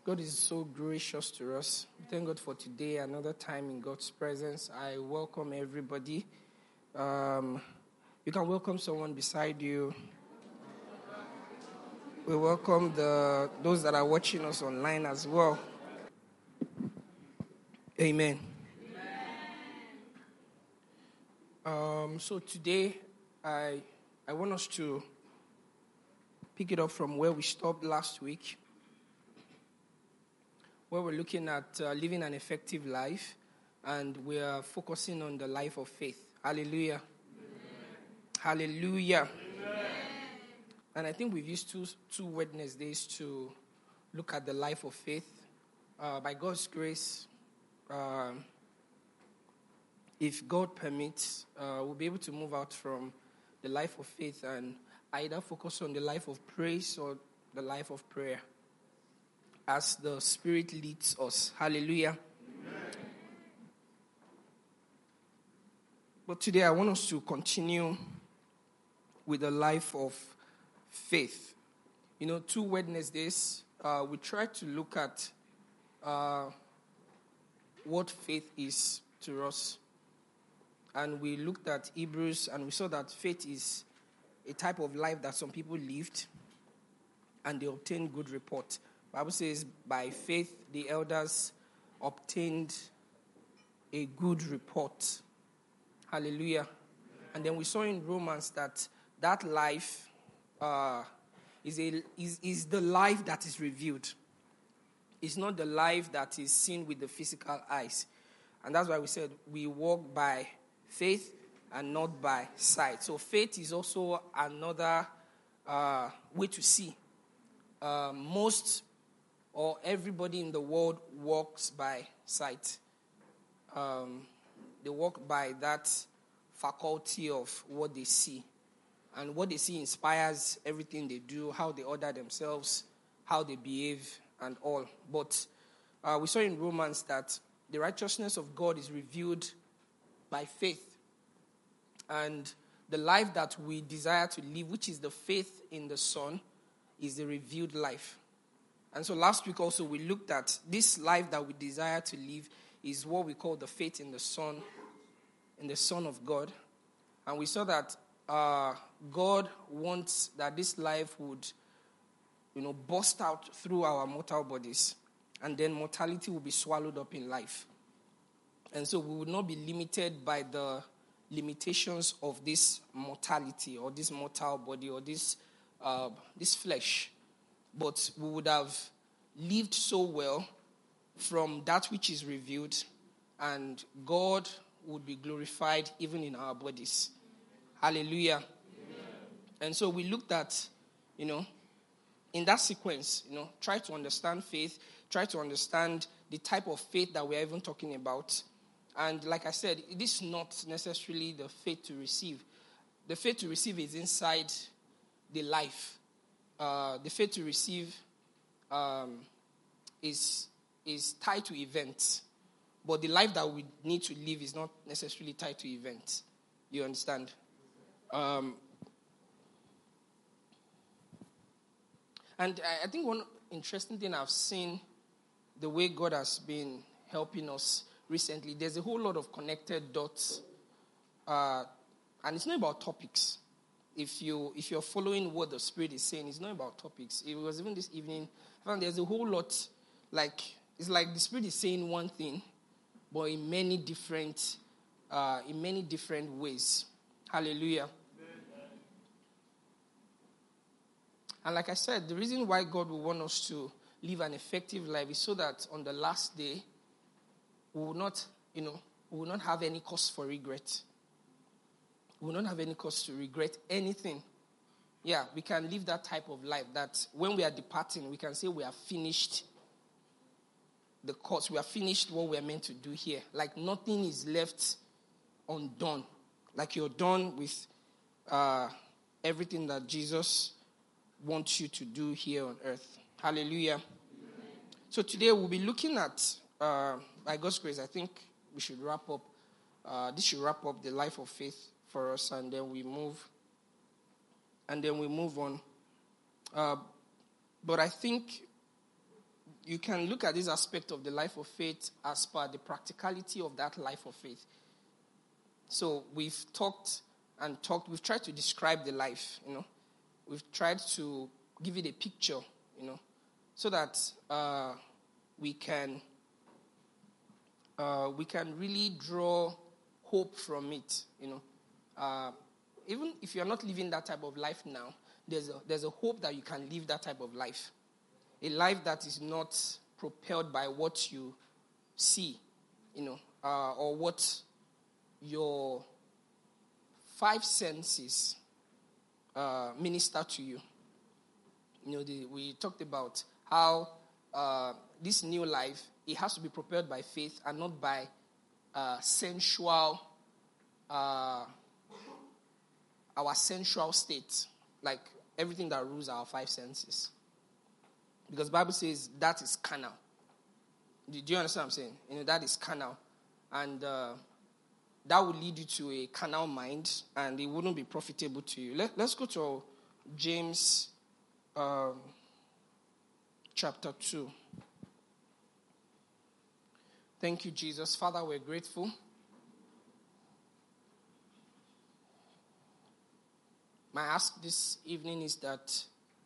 God is so gracious to us. Thank God for today, another time in God's presence. I welcome everybody. You can welcome someone beside you. We welcome those that are watching us online as well. Amen. So today, I want us to pick it up from where we stopped last week, where we're looking at living an effective life, and we are focusing on the life of faith. Hallelujah. Amen. Hallelujah. Amen. And I think we've used two Wednesdays to look at the life of faith. By God's grace, if God permits, we'll be able to move out from the life of faith and either focus on the life of praise or the life of prayer as the Spirit leads us. Hallelujah. Amen. But today I want us to continue with the life of faith. You know, 2 Wednesdays, we tried to look at what faith is to us. And we looked at Hebrews and we saw that faith is a type of life that some people lived and they obtained good report. The Bible says, by faith the elders obtained a good report. Hallelujah. And then we saw in Romans that life is the life that is revealed. It's not the life that is seen with the physical eyes. And that's why we said we walk by faith and not by sight. So faith is also another way to see. Most or everybody in the world walks by sight. They walk by that faculty of what they see. And what they see inspires everything they do, how they order themselves, how they behave, and all. But we saw in Romans that the righteousness of God is revealed by faith. And the life that we desire to live, which is the faith in the Son, is the revealed life. And so last week also we looked at this life that we desire to live is what we call the faith in the Son of God. And we saw that God wants that this life would, burst out through our mortal bodies. And then mortality will be swallowed up in life. And so we would not be limited by the limitations of this mortality or this mortal body or this flesh. But we would have lived so well from that which is revealed, and God would be glorified even in our bodies. Hallelujah. Amen. And so we looked at, in that sequence, try to understand faith, try to understand the type of faith that we're even talking about. And like I said, this is not necessarily the faith to receive. The faith to receive is inside the life. The faith to receive is tied to events. But the life that we need to live is not necessarily tied to events. You understand? And I think one interesting thing I've seen, the way God has been helping us recently, there's a whole lot of connected dots. And it's not about topics. If you're following what the Spirit is saying, it's not about topics. It was even this evening, I found there's a whole lot, it's like the Spirit is saying one thing, but in many different ways. Hallelujah. Amen. And like I said, the reason why God will want us to live an effective life is so that on the last day, we will not have any cause for regret. We will not have any cause to regret anything. Yeah, we can live that type of life that when we are departing, we can say we have finished the course. We have finished what we are meant to do here. Like nothing is left undone. Like you're done with everything that Jesus wants you to do here on earth. Hallelujah. Amen. So today we'll be looking at, by God's grace, I think we should wrap up. This should wrap up the life of faith for us, and then we move on. But I think you can look at this aspect of the life of faith as per the practicality of that life of faith. So we've talked, we've tried to describe the life, We've tried to give it a picture, so that we can really draw hope from it, Even if you're not living that type of life now, there's a hope that you can live that type of life. A life that is not propelled by what you see, or what your five senses minister to you. We talked about how this new life, it has to be propelled by faith and not by sensual, our sensual state, like everything that rules our five senses. Because the Bible says that is carnal. Do you understand what I'm saying? That is carnal. And that will lead you to a carnal mind, and it wouldn't be profitable to you. Let's go to James chapter 2. Thank you, Jesus. Father, we're grateful. My ask this evening is that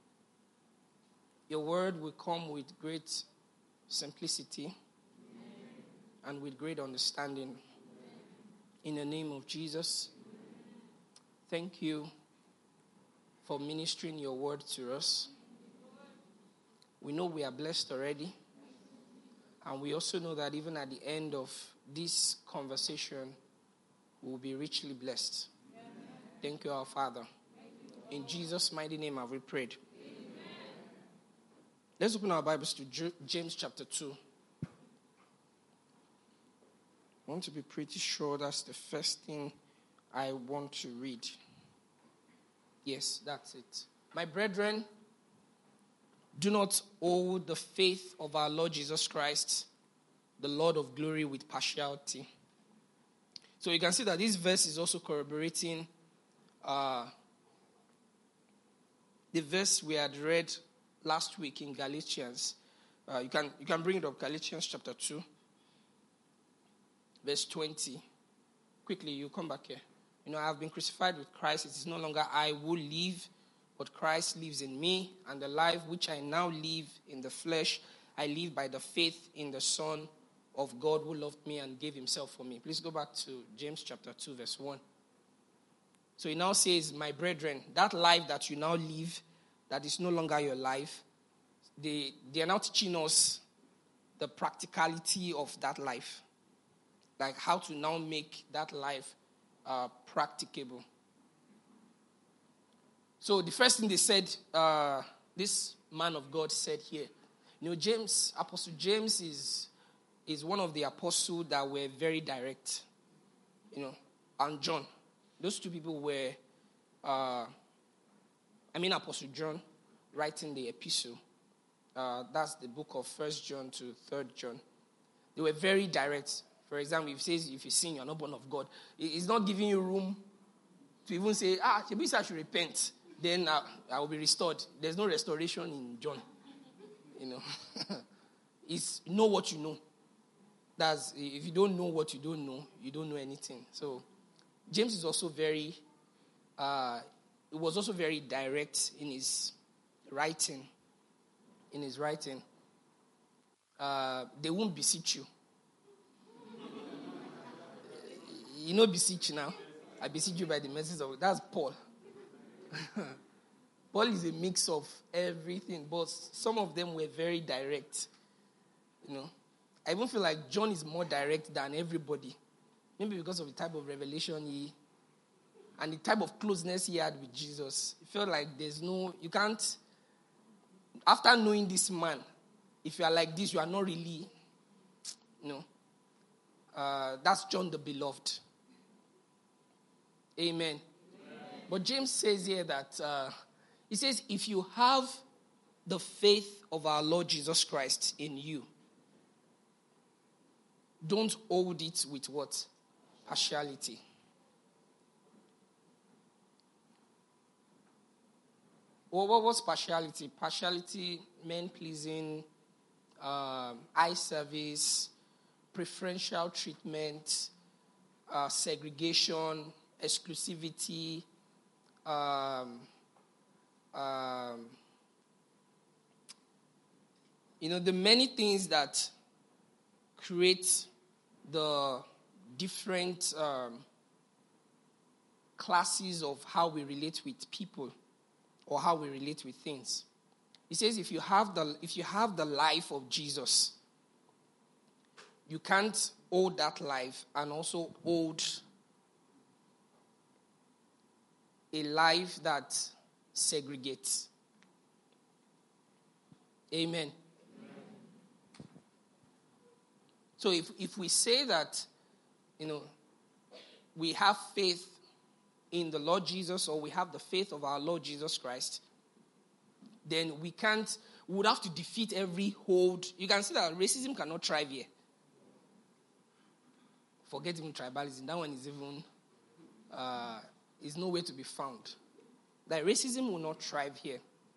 your word will come with great simplicity and with great understanding. In the name of Jesus, thank you for ministering your word to us. We know we are blessed already. And we also know that even at the end of this conversation, we will be richly blessed. Thank you, our Father. In Jesus' mighty name have we prayed. Let's open our Bibles to James chapter 2. I want to be pretty sure that's the first thing I want to read. Yes, that's it. My brethren, do not hold the faith of our Lord Jesus Christ, the Lord of glory, with partiality. So you can see that this verse is also corroborating the verse we had read last week in Galatians. You can bring it up, Galatians chapter 2, verse 20. Quickly, you come back here. I have been crucified with Christ. It is no longer I who live, but Christ lives in me. And the life which I now live in the flesh, I live by the faith in the Son of God who loved me and gave himself for me. Please go back to James chapter 2, verse 1. So he now says, my brethren, that life that you now live, that is no longer your life, they are now teaching us the practicality of that life. Like how to now make that life practicable. So the first thing they said, this man of God said here, James, Apostle James is one of the apostles that were very direct, and John. Those two people were, Apostle John writing the epistle. That's the book of 1 John to 3 John. They were very direct. For example, if it says, if you sin, you're not born of God. It's not giving you room to even say, maybe I should repent. Then I will be restored. There's no restoration in John. It's know what you know. That's, if you don't know what you don't know anything. So James is also very, it was also very direct in his writing. They won't beseech you. Beseech now. I beseech you by the mercies of God. That's Paul. Paul is a mix of everything, but some of them were very direct. I even feel like John is more direct than everybody. Maybe because of the type of revelation and the type of closeness he had with Jesus. It felt like you can't, after knowing this man, if you are like this, you are not really, that's John the beloved. Amen. But James says here that, he says, if you have the faith of our Lord Jesus Christ in you, don't hold it with what? Partiality. Well, what was partiality? Partiality, men pleasing, eye service, preferential treatment, segregation, exclusivity, the many things that create the different classes of how we relate with people or how we relate with things. He says if you have the life of Jesus, you can't hold that life and also hold a life that segregates. Amen. So if we say that, we have faith in the Lord Jesus, or we have the faith of our Lord Jesus Christ, then we would have to defeat every hold. You can see that racism cannot thrive here. Forget even tribalism. That one is even, is nowhere to be found. That racism will not thrive here.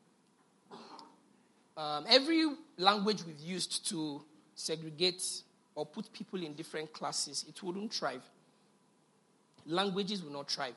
Every language we've used to segregate or put people in different classes, it wouldn't thrive. Languages will not thrive.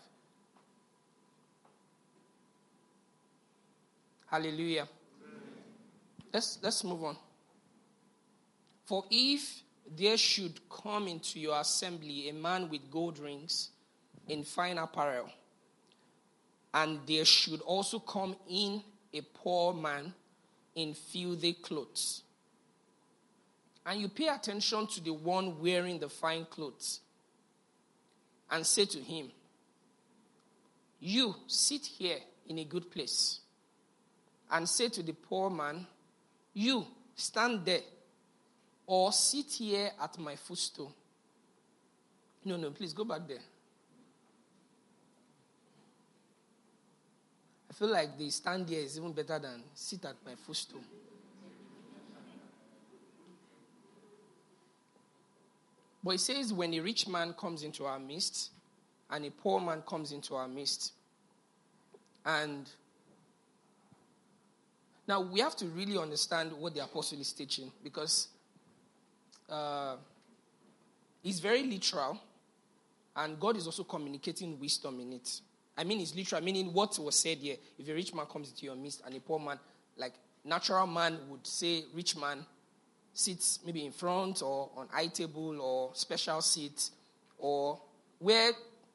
Hallelujah. Let's move on. For if there should come into your assembly a man with gold rings in fine apparel, and there should also come in a poor man in filthy clothes, and you pay attention to the one wearing the fine clothes, and say to him, you sit here in a good place, and say to the poor man, you stand there, or sit here at my footstool. No, please go back there. I feel like the stand there is even better than sit at my footstool. But it says when a rich man comes into our midst and a poor man comes into our midst. And now we have to really understand what the apostle is teaching, because it's very literal, and God is also communicating wisdom in it. I mean, it's literal, meaning what was said here. If a rich man comes into your midst and a poor man, like natural man would say, rich man sits maybe in front or on high table or special seat, or where,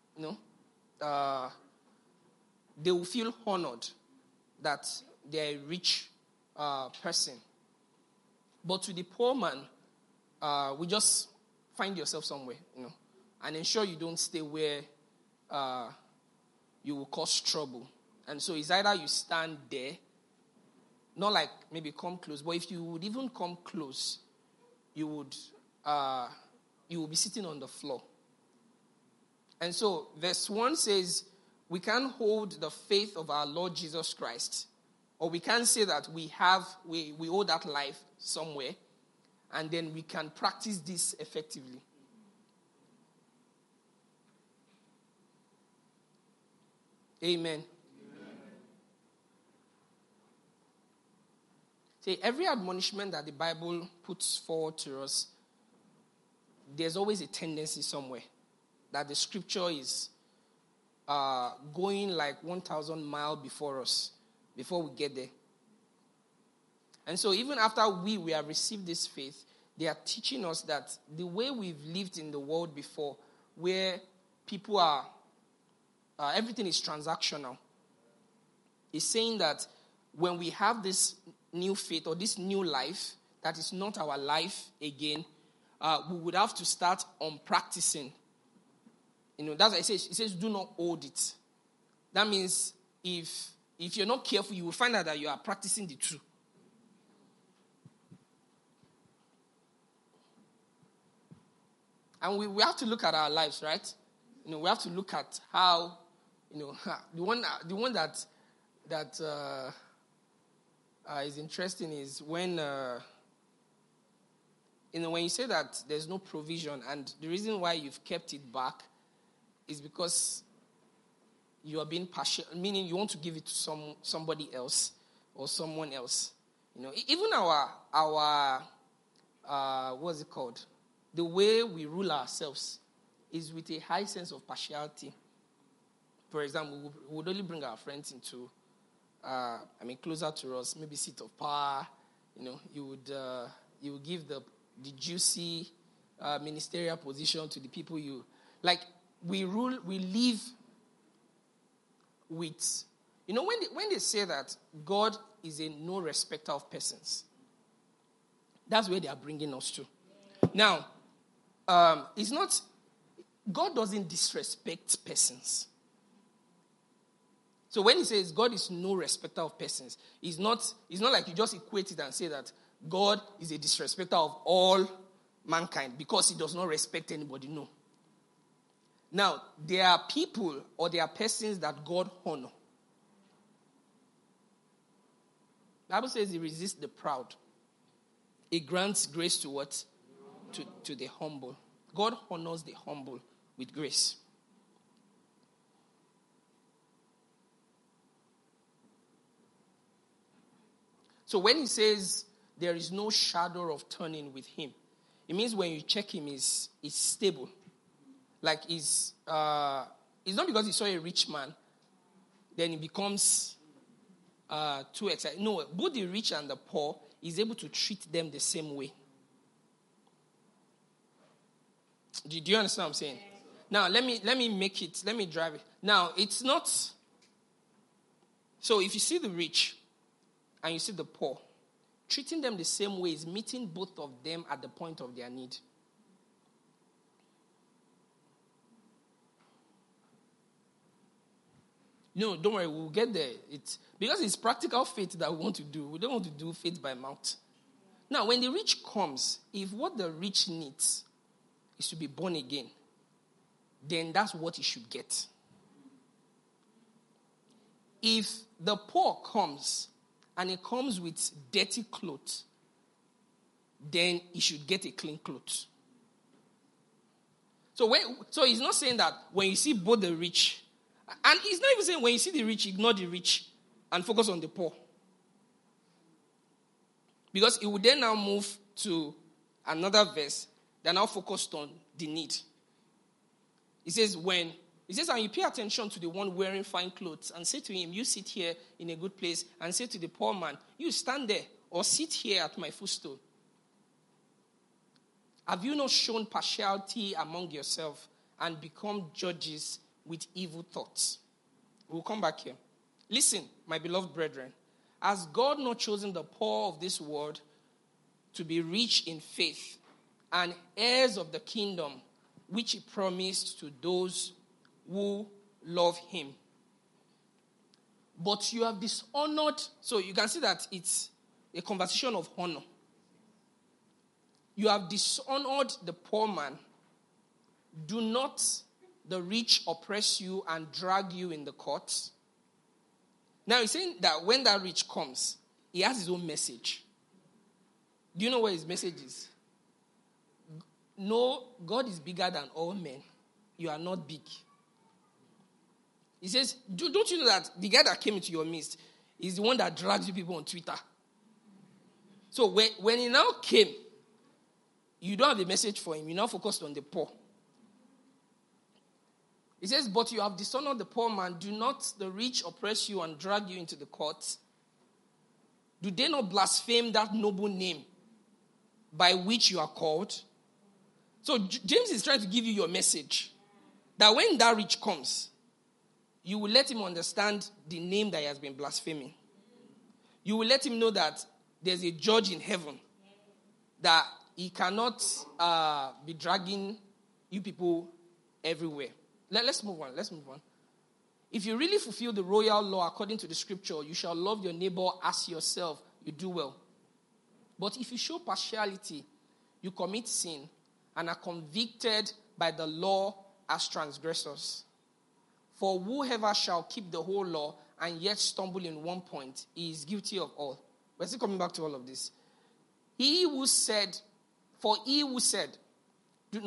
they will feel honored that they're a rich person. But to the poor man, we just find yourself somewhere, and ensure you don't stay where you will cause trouble. And so it's either you stand there, not like maybe come close, but if you would even come close, you will be sitting on the floor. And so verse 1 says, we can hold the faith of our Lord Jesus Christ, or we can say that we hold that life somewhere, and then we can practice this effectively. Amen. See, every admonishment that the Bible puts forward to us, there's always a tendency somewhere that the scripture is going like 1,000 miles before us, before we get there. And so even after we have received this faith, they are teaching us that the way we've lived in the world before, where people are, everything is transactional, is saying that when we have this new faith or this new life that is not our life again, we would have to start on practicing. That's why it says do not hold it. That means if you're not careful, you will find out that you are practicing the truth. And we have to look at our lives, right? We have to look at how, the one that is interesting is when, when you say that there's no provision, and the reason why you've kept it back is because you are being partial, meaning you want to give it to somebody else or someone else. Even our what's it called? The way we rule ourselves is with a high sense of partiality. For example, we would only bring our friends into, closer to us, maybe seat of power. You would give the juicy ministerial position to the people you like. We live with, when they say that God is a no respecter of persons, that's where they are bringing us to. Now, it's not, God doesn't disrespect persons. So when he says God is no respecter of persons, it's not like you just equate it and say that God is a disrespecter of all mankind because he does not respect anybody. No. Now, there are people or there are persons that God honor. The Bible says he resists the proud. He grants grace to what? To the humble. God honors the humble with grace. So when he says there is no shadow of turning with him, it means when you check him, he's stable. Like it's not because he saw a rich man, then he becomes too excited. No, both the rich and the poor, he's able to treat them the same way. Do you understand what I'm saying? Now, let me drive it. Now, it's not... So if you see the rich and you see the poor, treating them the same way is meeting both of them at the point of their need. No, don't worry, we'll get there. Because it's practical faith that we want to do. We don't want to do faith by mouth. Now, when the rich comes, if what the rich needs is to be born again, then that's what he should get. If the poor comes and he comes with dirty clothes, then he should get a clean clothes. So he's not saying that when you see both the rich, and he's not even saying when you see the rich, ignore the rich and focus on the poor. Because it would then now move to another verse that now focused on the need. It says, and you pay attention to the one wearing fine clothes and say to him, you sit here in a good place, and say to the poor man, you stand there or sit here at my footstool. Have you not shown partiality among yourself and become judges with evil thoughts? We'll come back here. Listen, my beloved brethren, has God not chosen the poor of this world to be rich in faith and heirs of the kingdom which he promised to those who love him? But you have dishonored, so you can see that it's a conversation of honor. You have dishonored the poor man. Do not the rich oppress you and drag you in the courts? Now he's saying that when that rich comes, he has his own message. Do you know what his message is? No, God is bigger than all men. You are not big. He says, don't you know that the guy that came into your midst is the one that drags you people on Twitter? So when he now came, you don't have a message for him. You now focused on the poor. He says, but you have dishonored the poor man. Do not the rich oppress you and drag you into the courts? Do they not blaspheme that noble name by which you are called? So James is trying to give you your message. That when that rich comes, you will let him understand the name that he has been blaspheming. You will let him know that there's a judge in heaven. That he cannot be dragging you people everywhere. Let's move on. If you really fulfill the royal law according to the scripture, you shall love your neighbor as yourself. You do well. But if you show partiality, you commit sin and are convicted by the law as transgressors. For whoever shall keep the whole law and yet stumble in one point, he is guilty of all. We're still coming back to all of this. For he who said, do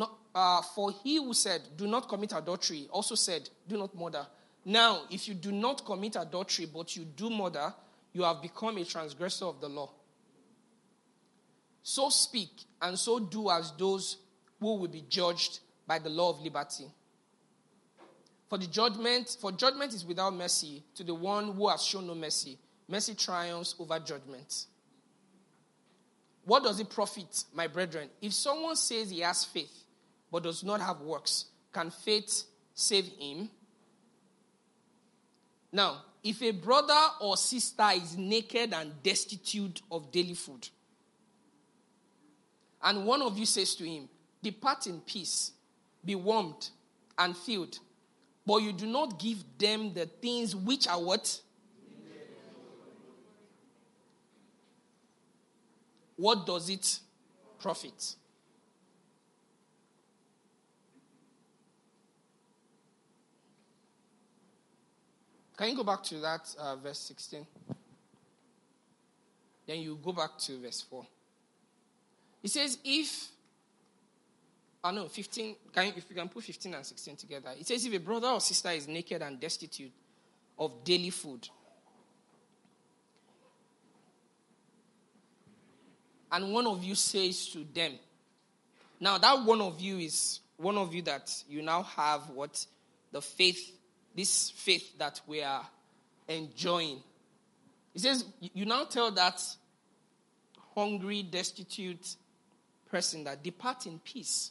not commit adultery, also said, do not murder. Now, if you do not commit adultery, but you do murder, you have become a transgressor of the law. So speak and so do as those who will be judged by the law of liberty. For judgment is without mercy to the one who has shown no mercy. Mercy triumphs over judgment. What does it profit, my brethren? If someone says he has faith but does not have works, can faith save him? Now, if a brother or sister is naked and destitute of daily food, and one of you says to him, depart in peace, be warmed and filled, but you do not give them the things which are what? What does it profit? Can you go back to that verse 16? Then you go back to verse 4. It says, 15. If you can put 15 and 16 together. It says, if a brother or sister is naked and destitute of daily food, and one of you says to them, now that one of you is one of you that you now have what? The faith, this faith that we are enjoying. It says, you now tell that hungry, destitute person that depart in peace.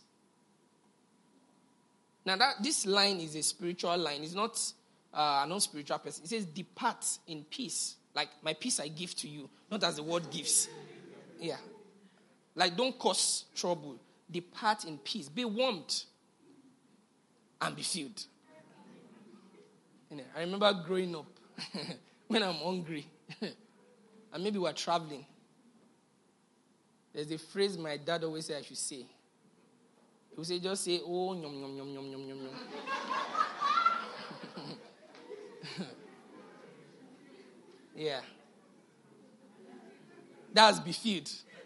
Now this line is a spiritual line. It's not a non-spiritual person. It says depart in peace. Like my peace I give to you, not as the word gives. Yeah. Like don't cause trouble. Depart in peace. Be warmed and be filled. I remember growing up when I'm hungry and maybe we're traveling. There's a phrase my dad always said I should say. He would say, just say, oh, nyom, nyom, nyom, nyom, nyom, nyom, nyom. Yeah. That's be filled.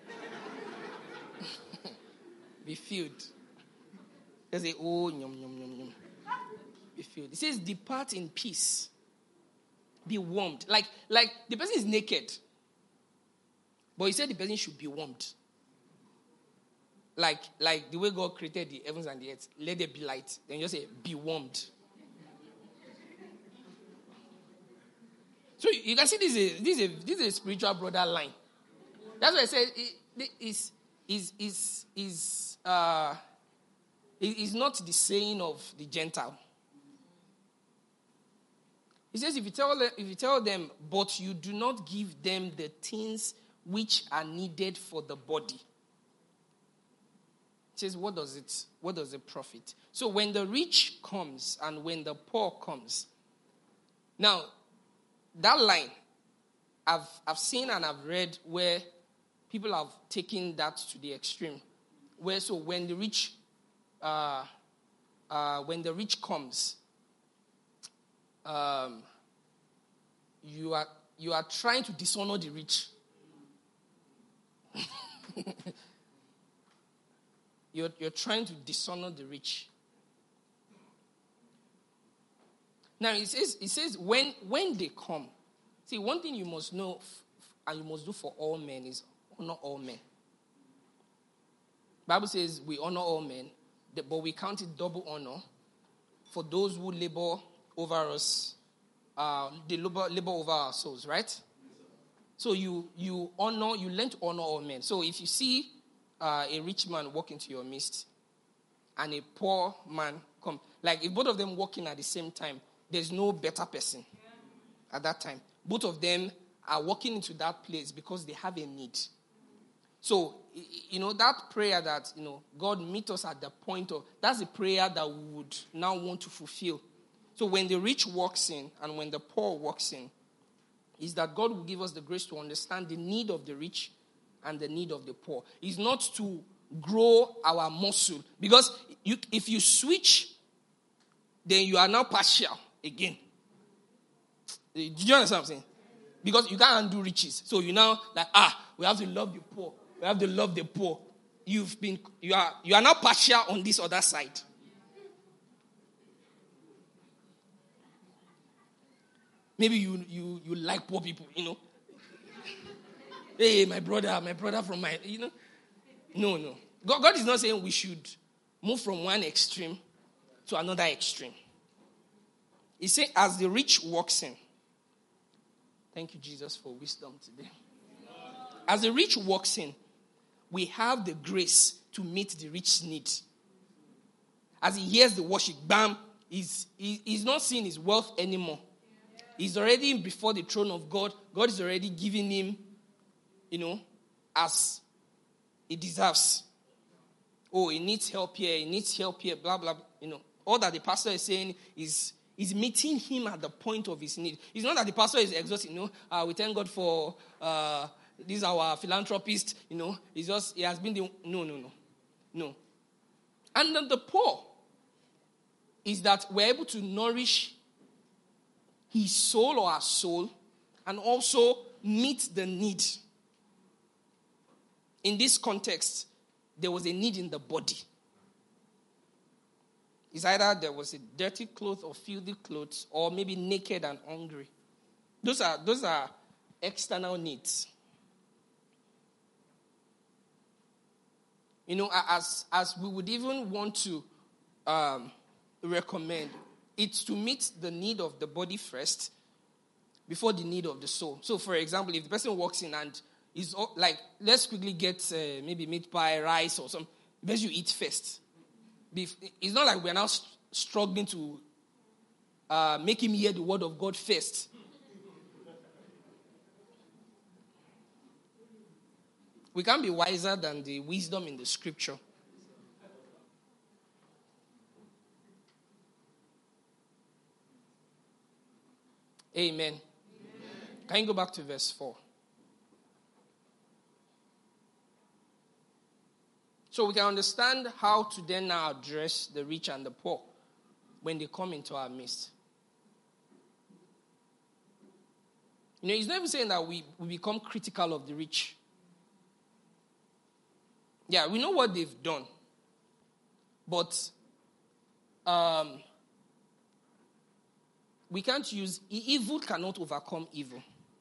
Be filled. Just say, oh, nyom, nyom, nyom, nyom. Be filled. It says, depart in peace. Be warmed. Like the person is naked. But he said the person should be warmed. Like the way God created the heavens and the earth. Let there be light. Then you just say, be warmed. So you can see this is a spiritual brother line. That's why I said is not the saying of the Gentile. He says, if you tell them, but you do not give them the things which are needed for the body. It says, what does it profit? So when the rich comes and when the poor comes. Now, that line, I've seen and I've read where people have taken that to the extreme. Where so when the rich comes, you are trying to dishonor the rich. You're trying to dishonor the rich. Now it says when they come. See, one thing you must know and you must do for all men is honor all men. Bible says we honor all men, but we count it double honor for those who labor over us. They labor over our souls, right? So you learn to honor all men. So if you see a rich man walk into your midst and a poor man come, like if both of them walking at the same time, there's no better person at that time. Both of them are walking into that place because they have a need. So, that prayer that, God meet us at the point of, that's a prayer that we would now want to fulfill. So when the rich walks in and when the poor walks in, is that God will give us the grace to understand the need of the rich and the need of the poor. It's not to grow our muscle. Because if you switch, then you are now partial again. Do you understand what I'm saying? Because you can't undo riches. So you now we have to love the poor. We have to love the poor. You are now partial on this other side. Maybe you like poor people, Hey, my brother from my, No, no. God is not saying we should move from one extreme to another extreme. He said, as the rich walks in. Thank you, Jesus, for wisdom today. As the rich walks in, we have the grace to meet the rich need. As he hears the worship, bam, he's not seeing his wealth anymore. He's already before the throne of God. God is already giving him, as he deserves. Oh, he needs help here, blah, blah, All that the pastor is saying is meeting him at the point of his need. It's not that the pastor is exhausted, we thank God for this is our philanthropist, he has been the, no. And then the poor is that we're able to nourish his soul or our soul and also meet the need. In this context, there was a need in the body. It's either there was a dirty cloth or filthy clothes, or maybe naked and hungry. Those are external needs. As we would even want to recommend, it's to meet the need of the body first before the need of the soul. So, for example, if the person walks in and is like, let's quickly get maybe meat pie, rice, or something, best you eat first. It's not like we're now struggling to make him hear the word of God first. We can't be wiser than the wisdom in the scripture. Amen. Amen. Can you go back to verse 4? So we can understand how to then now address the rich and the poor when they come into our midst. He's not even saying that we become critical of the rich. Yeah, we know what they've done. But we can't use, evil cannot overcome evil.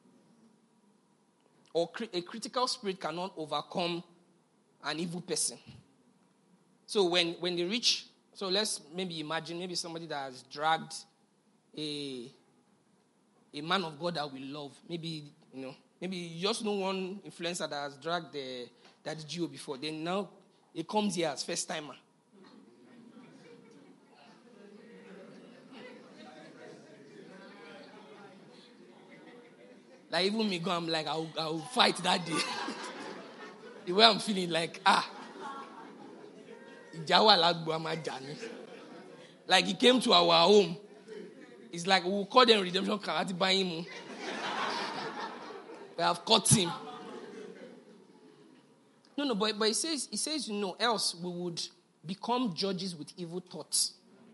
Or a critical spirit cannot overcome an evil person. So when the rich, so let's maybe imagine maybe somebody that has dragged a man of God that we love. Maybe you just know one influencer that has dragged that Gio before. Then now it comes here as first timer. Like even me go, I'm like, I'll fight that day. The way I'm feeling, like, like he came to our home. It's like we'll call them redemption card by him. We have caught him. No, but he says, else we would become judges with evil thoughts.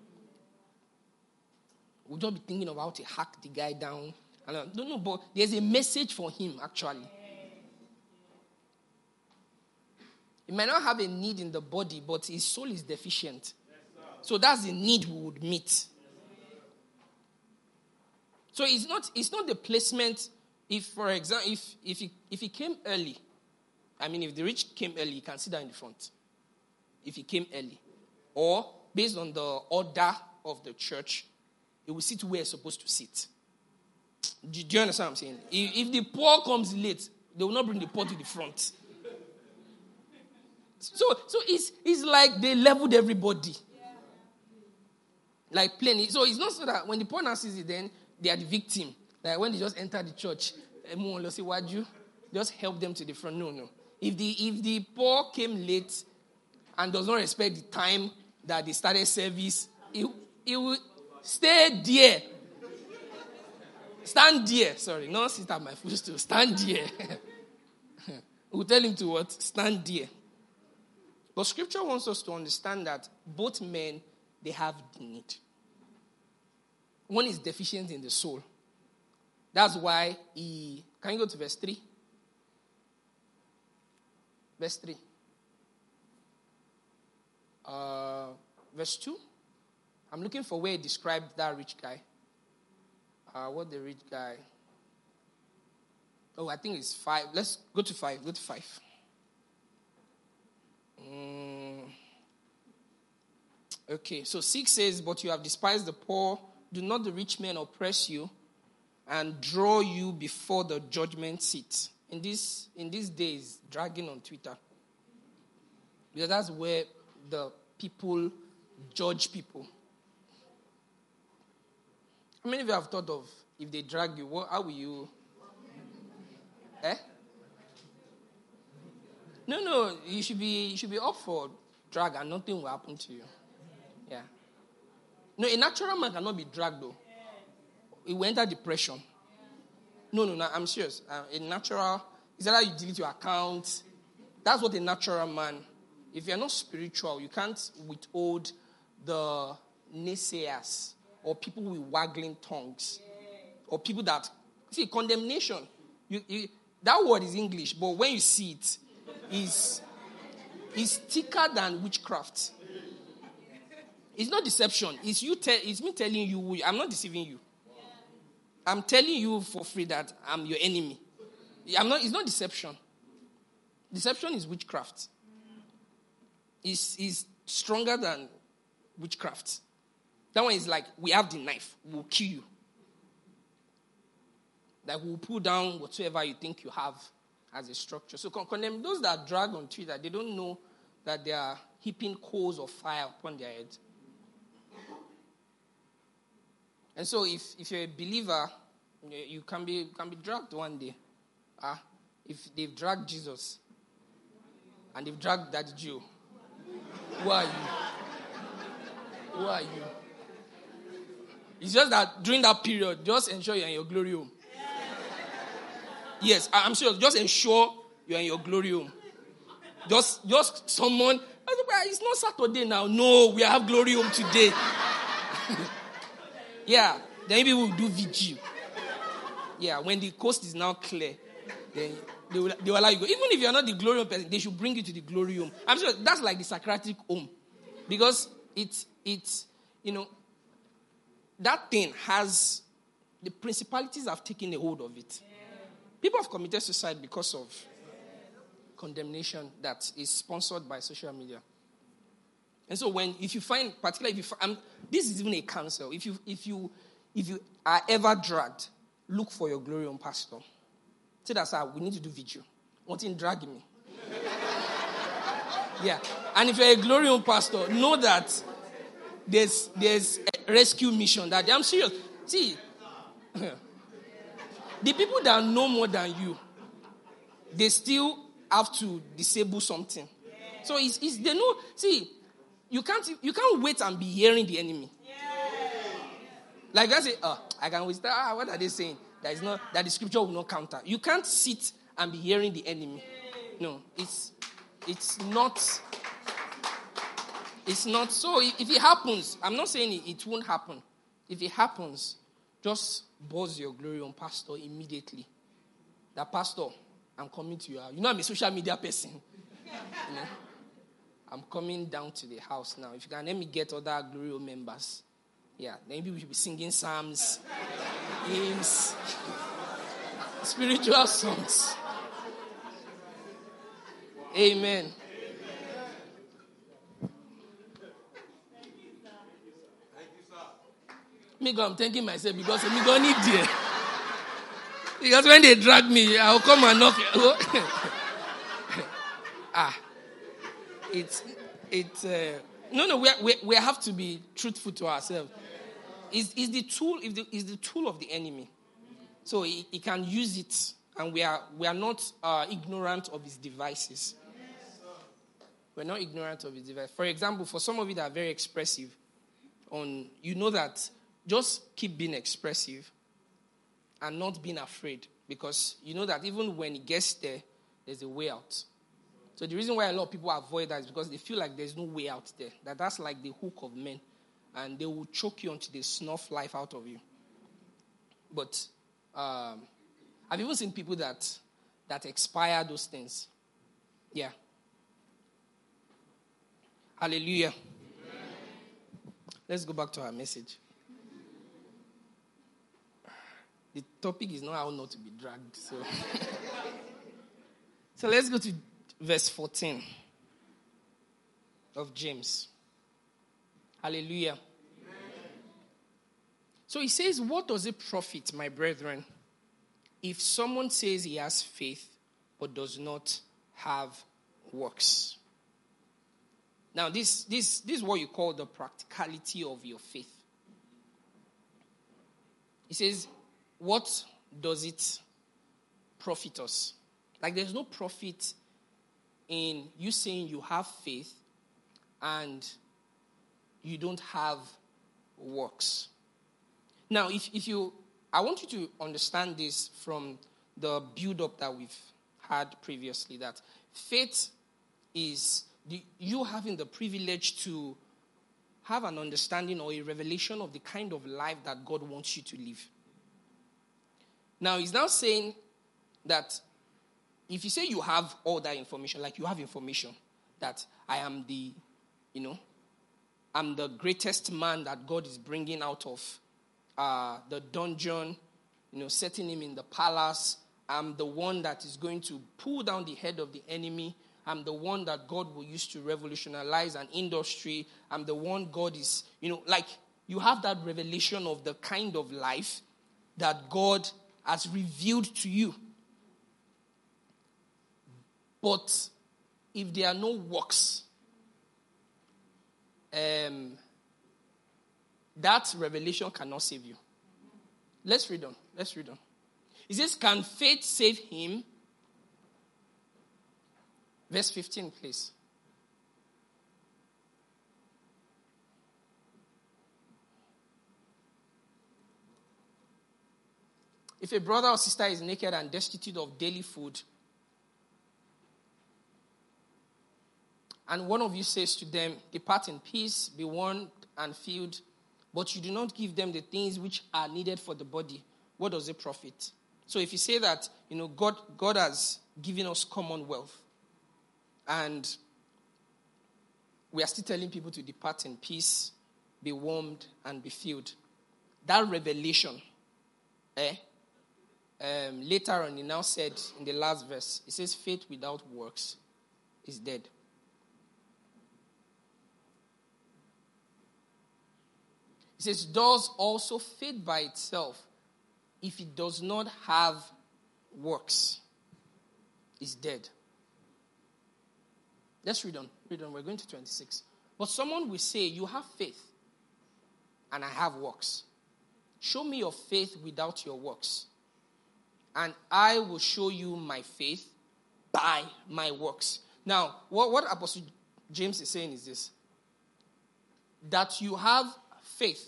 We'll just be thinking of how to hack the guy down. No, but there's a message for him, actually. He might not have a need in the body, but his soul is deficient. So that's the need we would meet. So it's not the placement. If, for example, if he came early, if the rich came early, he can sit down in the front. If he came early. Or, based on the order of the church, he will sit where he's supposed to sit. Do you understand what I'm saying? If the poor comes late, they will not bring the poor to the front. So it's like they leveled everybody. Like plain. So it's not so that when the poor now sees it, then they are the victim. Like when they just enter the church, everyone will say, "Why'd you just help them to the front?" No. If the poor came late and does not respect the time that they started service, it will stay there. Stand there. Sorry, not sit at my footstool. Stand there. We'll tell him to what? Stand there. But scripture wants us to understand that both men, they have the need. One is deficient in the soul. That's why can you go to verse 3? Verse 3. Verse 2. I'm looking for where he described that rich guy. What the rich guy? Oh, I think it's 5. Let's go to 5. Go to 5. Okay, so 6 says, but you have despised the poor. Do not the rich men oppress you and draw you before the judgment seat? In these days, dragging on Twitter. Because that's where the people judge people. How many of you have thought of, if they drag you, how will you? No, you should be up for drag and nothing will happen to you. Yeah. No, a natural man cannot be dragged though. He will enter depression. No, I'm serious. A natural, is that you delete your account? That's what a natural man. If you're not spiritual, you can't withhold the naysayers or people with waggling tongues or people that see condemnation. That word is English, but when you see it, is thicker than witchcraft. It's not deception. It's me telling you. I'm not deceiving you. I'm telling you for free that I'm your enemy. It's not deception. Deception is witchcraft. It's stronger than witchcraft. That one is like, we have the knife. We'll kill you. Like, we'll pull down whatsoever you think you have as a structure. So condemn those that drag on Twitter. They don't know that they are heaping coals of fire upon their head. And so if you're a believer, you can be dragged one day. If they've dragged Jesus and they've dragged that Jew, who are you? Who are you? It's just that during that period, just ensure you're in your glory home. Yes, I'm sure. Just ensure you're in your glory home. Just someone. It's not Saturday now. No, we have glory home today. Yeah, then people will do vigil. Yeah, when the coast is now clear, then they will allow you go. Even if you're not the glory home person, they should bring you to the glory home. I'm sure that's like the Socratic home, because it's that thing has the principalities have taken a hold of it. People have committed suicide because of condemnation that is sponsored by social media. And so if you find, particularly this is even a counsel. If you are ever dragged, look for your glory on pastor. Say that, sir, we need to do vigil. Want him dragging me? Yeah. And if you're a glory on pastor, know that there's a rescue mission that I'm serious. See, the people that know more than you, they still have to disable something. So it's they know. See, you can't wait and be hearing the enemy. Like I say, I can wait. What are they saying? That the scripture will not counter. You can't sit and be hearing the enemy. No, it's not. It's not. So if it happens, I'm not saying it won't happen. If it happens, just buzz your glory on pastor immediately. That pastor, I'm coming to you. You know I'm a social media person. I'm coming down to the house now. If you can let me get other glory members. Yeah, then maybe we should be singing psalms, hymns, spiritual songs. Amen. Me go, I'm thanking myself because me go need there. Because when they drag me, I'll come and knock. We have to be truthful to ourselves. Is the tool of the enemy, so he can use it, and we are not ignorant of his devices. We're not ignorant of his device. For example, for some of you that are very expressive, that just keep being expressive and not being afraid, because you know that even when it gets there, there's a way out. So the reason why a lot of people avoid that is because they feel like there's no way out there. That's like the hook of men. And they will choke you until they snuff life out of you. But I've even seen people that expire those things. Yeah. Hallelujah. Amen. Let's go back to our message. The topic is not how not to be dragged. So let's go to verse 14 of James. Hallelujah. So he says, what does it profit, my brethren, if someone says he has faith but does not have works? Now, this is what you call the practicality of your faith. He says, what does it profit us? Like, there's no profit in you saying you have faith and you don't have works. Now, I want you to understand this from the build-up that we've had previously, that faith is you having the privilege to have an understanding or a revelation of the kind of life that God wants you to live. Now, he's now saying that if you say you have all that information, like you have information that I am I'm the greatest man that God is bringing out of the dungeon, setting him in the palace. I'm the one that is going to pull down the head of the enemy. I'm the one that God will use to revolutionize an industry. I'm the one God is, like you have that revelation of the kind of life that God has revealed to you. But if there are no works, that revelation cannot save you. Let's read on. It says, can faith save him? Verse 15, please. If a brother or sister is naked and destitute of daily food, and one of you says to them, depart in peace, be warmed and filled, but you do not give them the things which are needed for the body, what does it profit? So if you say that, God has given us commonwealth, and we are still telling people to depart in peace, be warmed, and be filled, that revelation, later on, he now said in the last verse, it says, faith without works is dead. It says, does also faith by itself, if it does not have works, is dead. Let's read on. We're going to 26. But someone will say, you have faith, and I have works. Show me your faith without your works, and I will show you my faith by my works. Now, what Apostle James is saying is this, that you have faith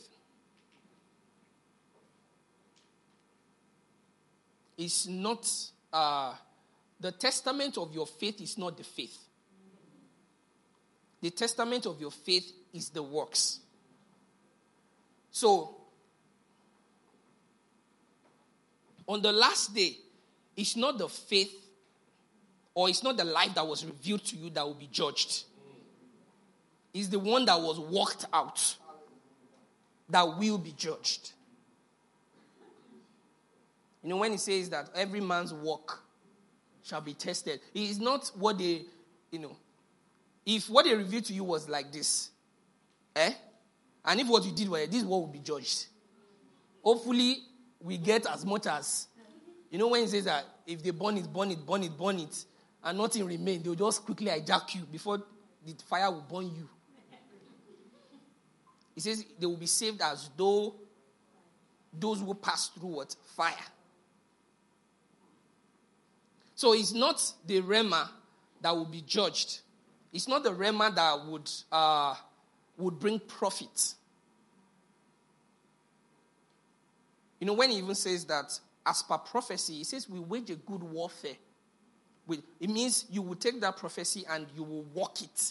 is not, the testament of your faith is not the faith. The testament of your faith is the works. So, on the last day, it's not the faith or it's not the life that was revealed to you that will be judged. It's the one that was worked out that will be judged. When he says that every man's work shall be tested, it is not what they, if what they revealed to you was like this, and if what you did was this is what will be judged. Hopefully, we get as much as, when he says that if they burn it, and nothing remains, they'll just quickly hijack you before the fire will burn you. He says they will be saved as though those who pass through what? Fire. So it's not the rema that will be judged. It's not the rema that would bring profit. When he even says that, as per prophecy, he says we wage a good warfare. It means you will take that prophecy and you will walk it.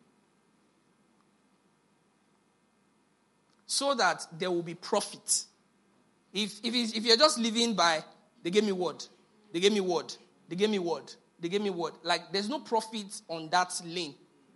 So that there will be profit. If you're just living by, they gave me word, they gave me word, they gave me word, they gave me word. Like, there's no profit on that lane.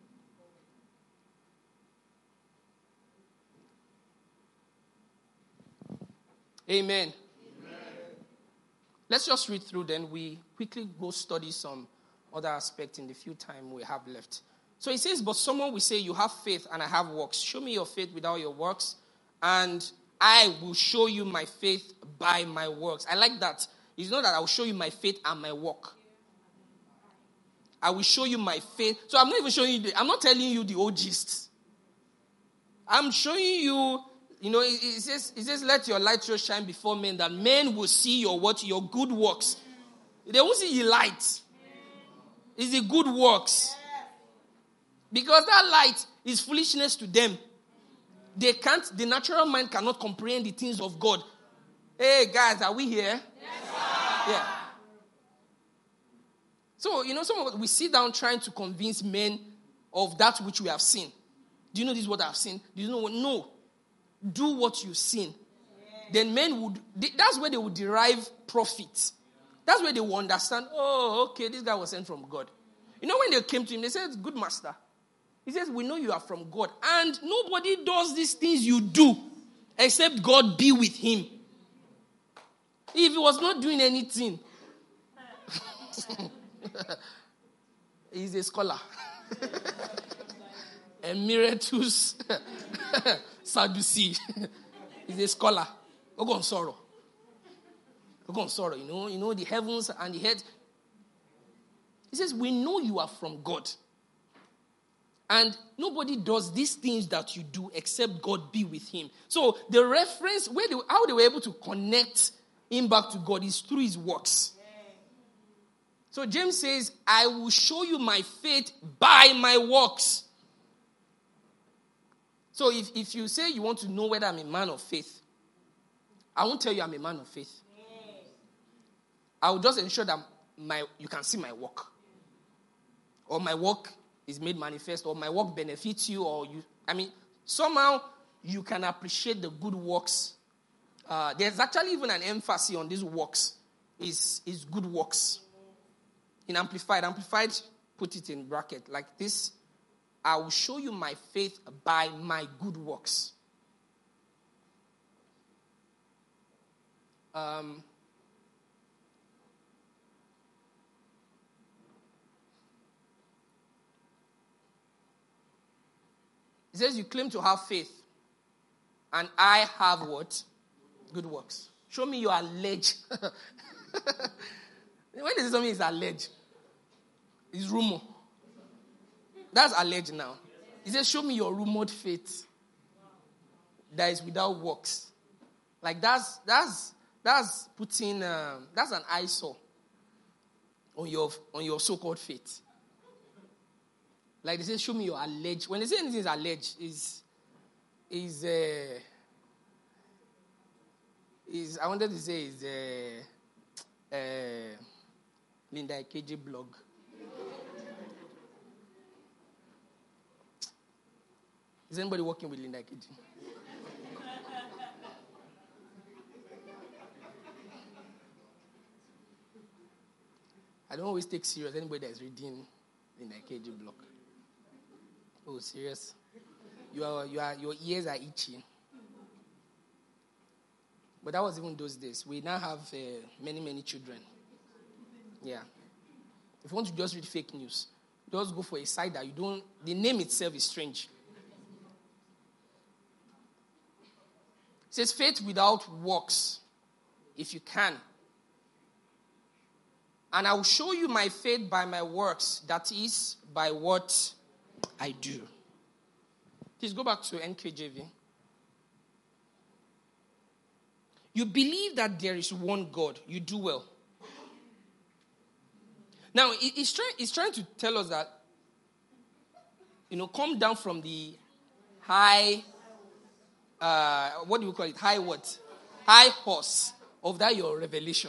Amen. Let's just read through, then we quickly go study some other aspect in the few time we have left. So he says, but someone will say, you have faith and I have works. Show me your faith without your works, and I will show you my faith by my works. I like that. It's not that I will show you my faith and my work. I will show you my faith. So I'm not even showing you, I'm not telling you the old gist. I'm showing you, it says, let your light so shine before men that men will see your good works. They won't see your light. It's the good works. Because that light is foolishness to them. The natural mind cannot comprehend the things of God. Hey guys, are we here? Yes, yeah. So, some of us, we sit down trying to convince men of that which we have seen. Do you know this is what I've seen? Do you know what? No. Do what you've seen. Yeah. Then men that's where they would derive profit. That's where they will understand, oh, okay, this guy was sent from God. When they came to him, they said, good master. He says, we know you are from God. And nobody does these things you do except God be with him. If he was not doing anything, he's a scholar. Emeritus Sadducee. He's a scholar. Ogon sorrow. The heavens and the earth. He says, we know you are from God. And nobody does these things that you do except God be with him. So the reference, how they were able to connect him back to God is through his works. So James says, I will show you my faith by my works. So if you say you want to know whether I'm a man of faith, I won't tell you I'm a man of faith. I will just ensure that you can see my work. Or my work is made manifest, or my work benefits you, or somehow you can appreciate the good works. There's actually even an emphasis on these works, is good works. In Amplified put it in bracket like this: I will show you my faith by my good works. It says you claim to have faith, and I have what? Good works. Show me your alleged. When they say something is alleged, it's rumor. That's alleged now. He says, show me your rumored faith that is without works. Like that's putting that's an eyesore on your so-called faith. Like they say, show me your alleged. When they say anything is alleged, I wanted to say Linda Ikeji blog. Is anybody working with Linda Ikeji? I don't always take serious anybody that is reading Linda Ikeji blog. Oh, serious? Your ears are itchy. But that was even those days. We now have many, many children. Yeah. If you want to just read fake news, just go for a site that the name itself is strange. It says faith without works, if you can. And I will show you my faith by my works, that is, by what I do. Please go back to NKJV. You believe that there is one God. You do well. Now, it's trying to tell us that, come down from the high, what do we call it? High what? High horse of that your revelation.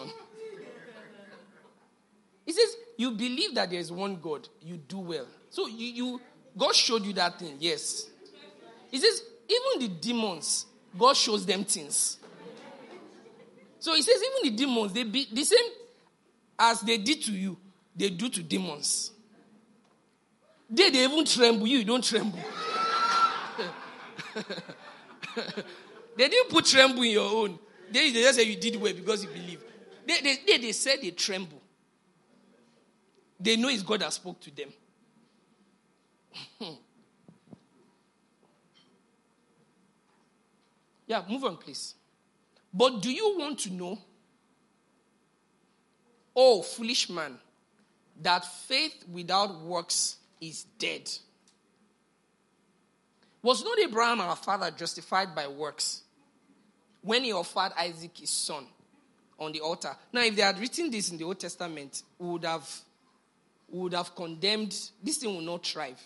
It says, you believe that there is one God. You do well. So God showed you that thing, yes. It says, even the demons, God shows them things. So he says, even the demons, they be the same as they did to you, they do to demons. They even tremble, you don't tremble. They didn't put tremble in your own. They just say you did well because you believe. They said they tremble. They know it's God that spoke to them. Yeah, move on, please. But do you want to know, oh, foolish man, that faith without works is dead? Was not Abraham our father justified by works when he offered Isaac his son on the altar? Now, if they had written this in the Old Testament, we would have condemned, this thing will not thrive.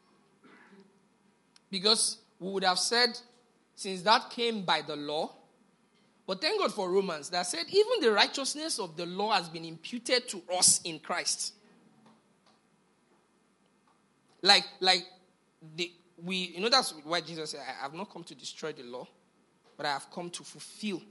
Because we would have said, since that came by the law, but thank God for Romans that said even the righteousness of the law has been imputed to us in Christ. That's why Jesus said, I have not come to destroy the law, but I have come to fulfill.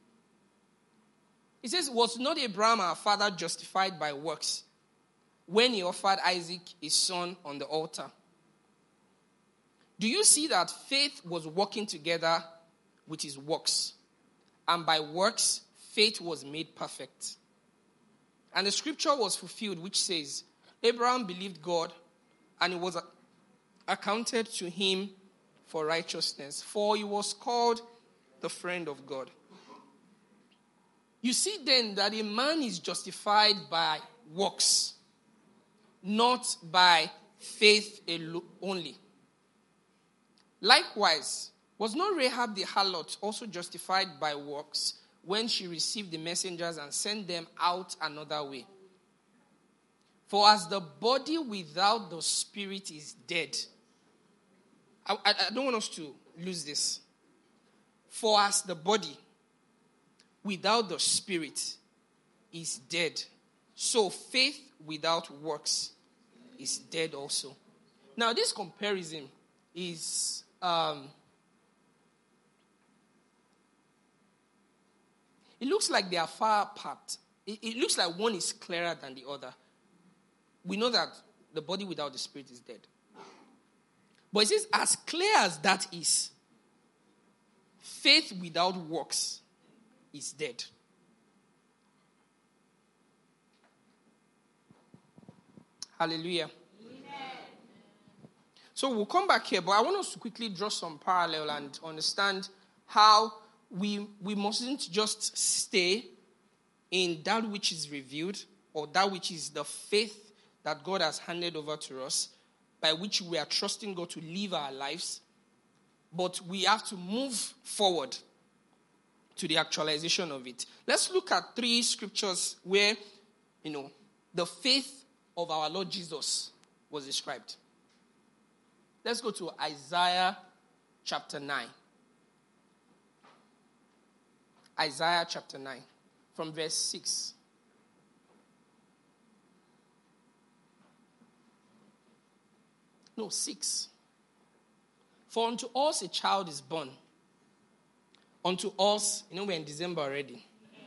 He says, was not Abraham our father justified by works when he offered Isaac his son on the altar? Do you see that faith was working together with his works? And by works, faith was made perfect. And the scripture was fulfilled, which says, Abraham believed God, and it was accounted to him for righteousness, for he was called the friend of God. You see then that a man is justified by works, not by faith only. Likewise, was not Rahab the harlot also justified by works when she received the messengers and sent them out another way? For as the body without the spirit is dead. I don't want us to lose this. For as the body without the spirit is dead, so faith without works is dead also. Now this comparison is it looks like they are far apart. It looks like one is clearer than the other. We know that the body without the spirit is dead. But it says, as clear as that is, faith without works is dead. Hallelujah. So we'll come back here, but I want us to quickly draw some parallel and understand how we mustn't just stay in that which is revealed or that which is the faith that God has handed over to us, by which we are trusting God to live our lives, but we have to move forward to the actualization of it. Let's look at 3 scriptures where, the faith of our Lord Jesus was described. Let's go to Isaiah chapter 9. Isaiah chapter 9, from verse 6. No, 6. For unto us a child is born. Unto us, we're in December already.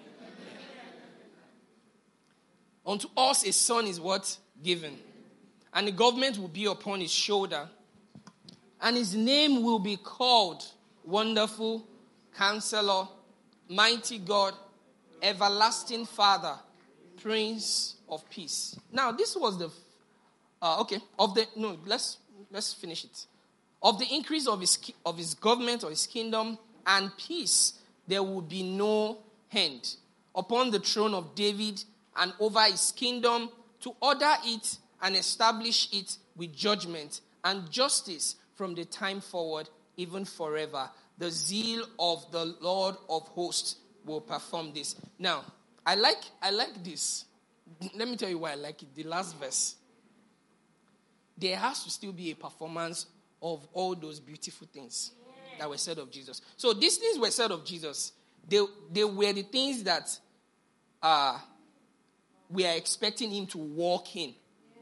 Unto us a son is what? Given. And the government will be upon his shoulder. And his name will be called Wonderful, Counselor, Mighty God, Everlasting Father, Prince of Peace. Now, this was the let's finish it. Of the increase of his government or his kingdom and peace, there will be no end upon the throne of David and over his kingdom, to order it and establish it with judgment and justice from the time forward, even forever. The zeal of the Lord of hosts will perform this. Now, I like this. Let me tell you why I like it. The last verse. There has to still be a performance of all those beautiful things that were said of Jesus. So these things were said of Jesus. They were the things that we are expecting him to walk in.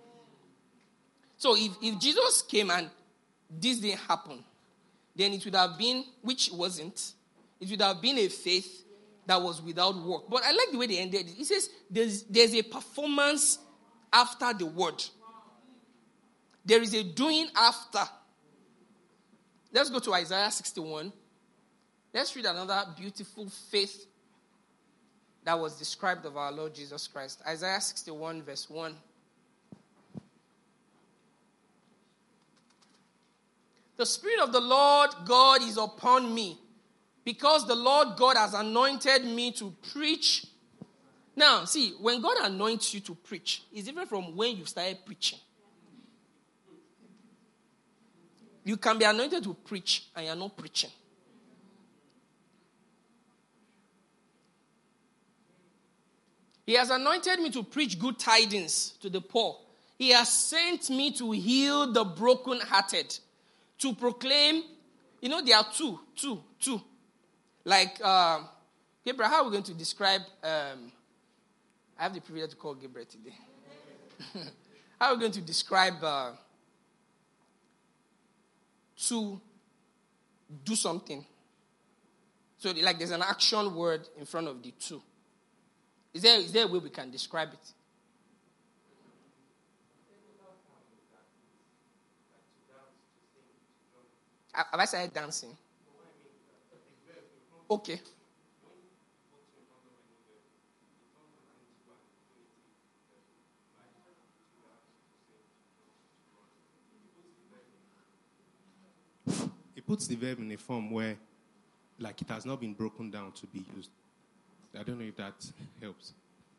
So if Jesus came and this didn't happen, then it would have been, which wasn't, it would have been a faith that was without work. But I like the way they ended it. It says there's a performance after the word. There is a doing after. Let's go to Isaiah 61. Let's read another beautiful faith that was described of our Lord Jesus Christ. Isaiah 61 verse 1. The Spirit of the Lord God is upon me, because the Lord God has anointed me to preach. Now, see, when God anoints you to preach, it's different from when you started preaching. You can be anointed to preach and you're not preaching. He has anointed me to preach good tidings to the poor. He has sent me to heal the brokenhearted, to proclaim, there are two. Like, Gabriel, how are we going to describe, I have the privilege to call Gabriel today. How are we going to describe to do something? So, like, there's an action word in front of the two. Is there a way we can describe it? Have I started dancing? Okay. It puts the verb in a form where, like, it has not been broken down to be used. I don't know if that helps.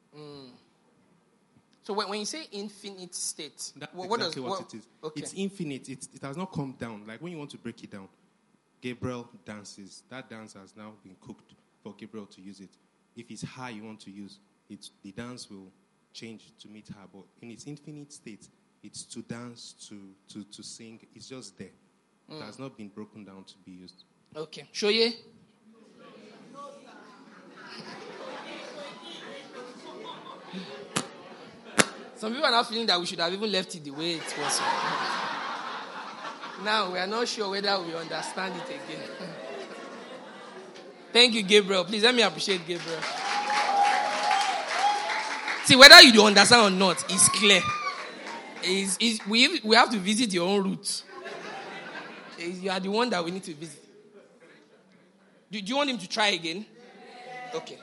So when you say infinite state, that's what exactly what it is. Okay. It's infinite. It has not come down. Like when you want to break it down, Gabriel dances. That dance has now been cooked for Gabriel to use it. If it's her you want to use, the dance will change to meet her. But in its infinite state, it's to dance, to sing. It's just there. It has not been broken down to be used. Okay. Shoye? Some people are now feeling that we should have even left it the way it was. Now, we are not sure whether we understand it again. Thank you, Gabriel. Please let me appreciate Gabriel. See, whether you do understand or not, it's clear. We have to visit your own roots. You are the one that we need to visit. Do you want him to try again? Okay.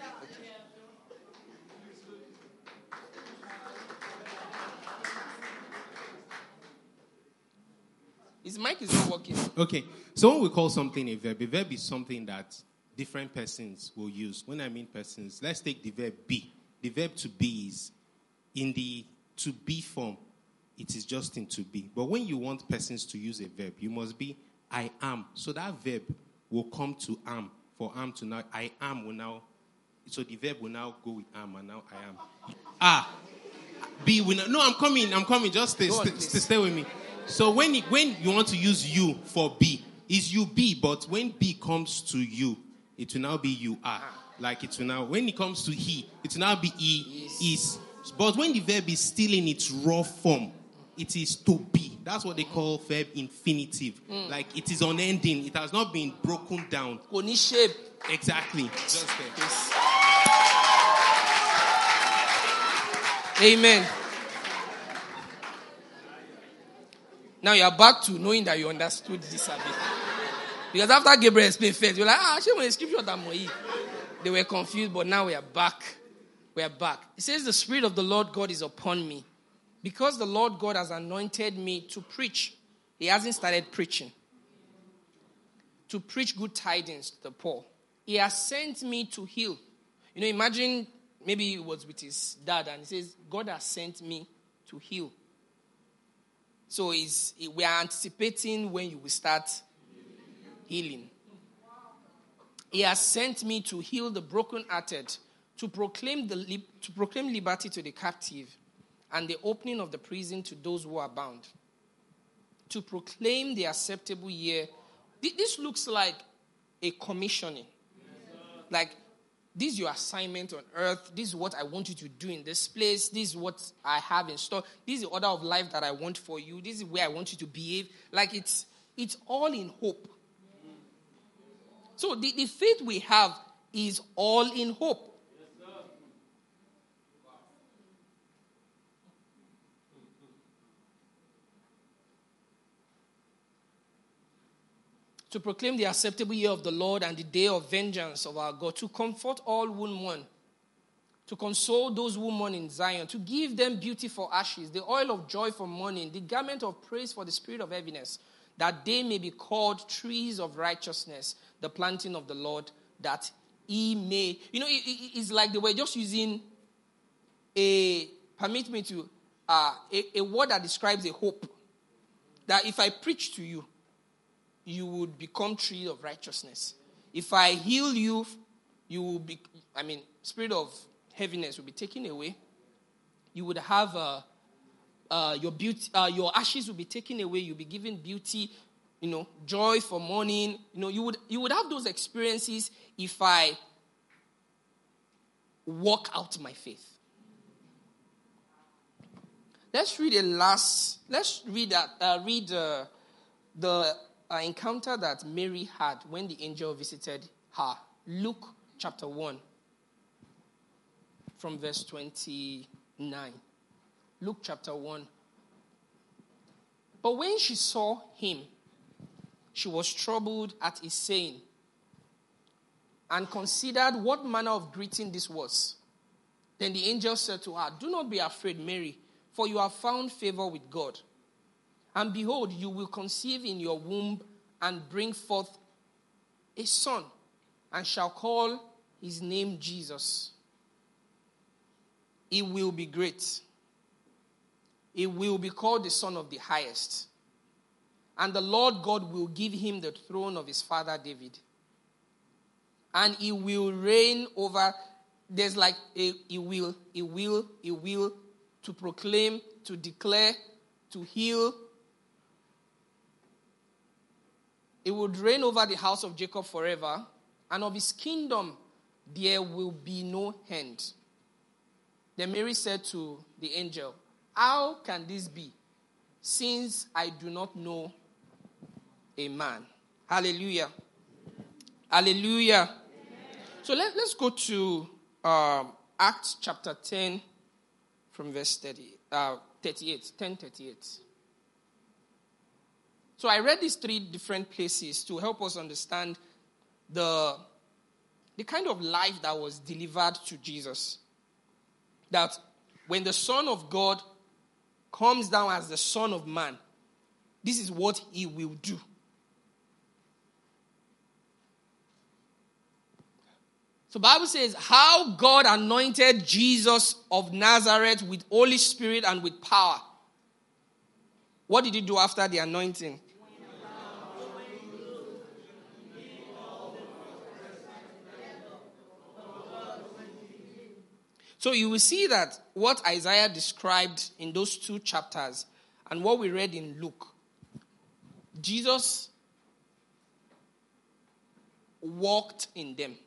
His mic is not working. Okay. So when we call something a verb is something that different persons will use. When I mean persons, let's take the verb be. The verb to be is in the to be form. It is just in to be. But when you want persons to use a verb, you must be I am. So that verb will come to am. For am to now, I am will now. So the verb will now go with am, and now I am. Be will now. No, I'm coming. Just stay with me. So when you want to use you for be, is you be, but when be comes to you, it will now be you are. Like it will now, when it comes to he, it will now be he is. But when the verb is still in its raw form, it is to be. That's what they call verb infinitive. Like it is unending. It has not been broken down. Shape. Exactly. Just there. Yes. Amen. Now you are back to knowing that you understood this a bit. Because after Gabriel explained first, you're like, when the scripture that Mohi. They were confused, but now we are back. We are back. It says, the Spirit of the Lord God is upon me, because the Lord God has anointed me to preach. He hasn't started preaching. To preach good tidings to the poor. He has sent me to heal. Imagine maybe he was with his dad and he says, God has sent me to heal. So we are anticipating when you will start healing. He has sent me to heal the brokenhearted, to proclaim liberty to the captive, and the opening of the prison to those who are bound. To proclaim the acceptable year. This looks like a commissioning. Like, this is your assignment on earth. This is what I want you to do in this place. This is what I have in store. This is the order of life that I want for you. This is where I want you to behave. Like, it's all in hope. So the faith we have is all in hope. To proclaim the acceptable year of the Lord and the day of vengeance of our God, to comfort all who mourn, to console those who mourn in Zion, to give them beauty for ashes, the oil of joy for mourning, the garment of praise for the spirit of heaviness, that they may be called trees of righteousness, the planting of the Lord, that he may. It's like they were just using a word that describes a hope. That if I preach to you, you would become tree of righteousness. If I heal you, you will be, spirit of heaviness will be taken away. You would have your beauty, your ashes will be taken away. You'll be given beauty, joy for mourning. You would have those experiences if I walk out my faith. Let's read the encounter that Mary had when the angel visited her. Luke chapter 1 from verse 29. Luke chapter 1. But when she saw him, she was troubled at his saying, and considered what manner of greeting this was. Then the angel said to her, "Do not be afraid, Mary, for you have found favor with God. And behold, you will conceive in your womb and bring forth a son, and shall call his name Jesus. He will be great. He will be called the Son of the Highest. And the Lord God will give him the throne of his father David. And he will reign over," there's like he will, to proclaim, to declare, to heal. He would reign over the house of Jacob forever, and of his kingdom there will be no end. Then Mary said to the angel, "How can this be, since I do not know a man?" Hallelujah. Hallelujah. Amen. So let's go to Acts chapter 10 from verse 38. So I read these three different places to help us understand the kind of life that was delivered to Jesus. That when the Son of God comes down as the Son of Man, this is what he will do. So the Bible says how God anointed Jesus of Nazareth with Holy Spirit and with power. What did he do after the anointing? So you will see that what Isaiah described in those two chapters and what we read in Luke, Jesus walked in them.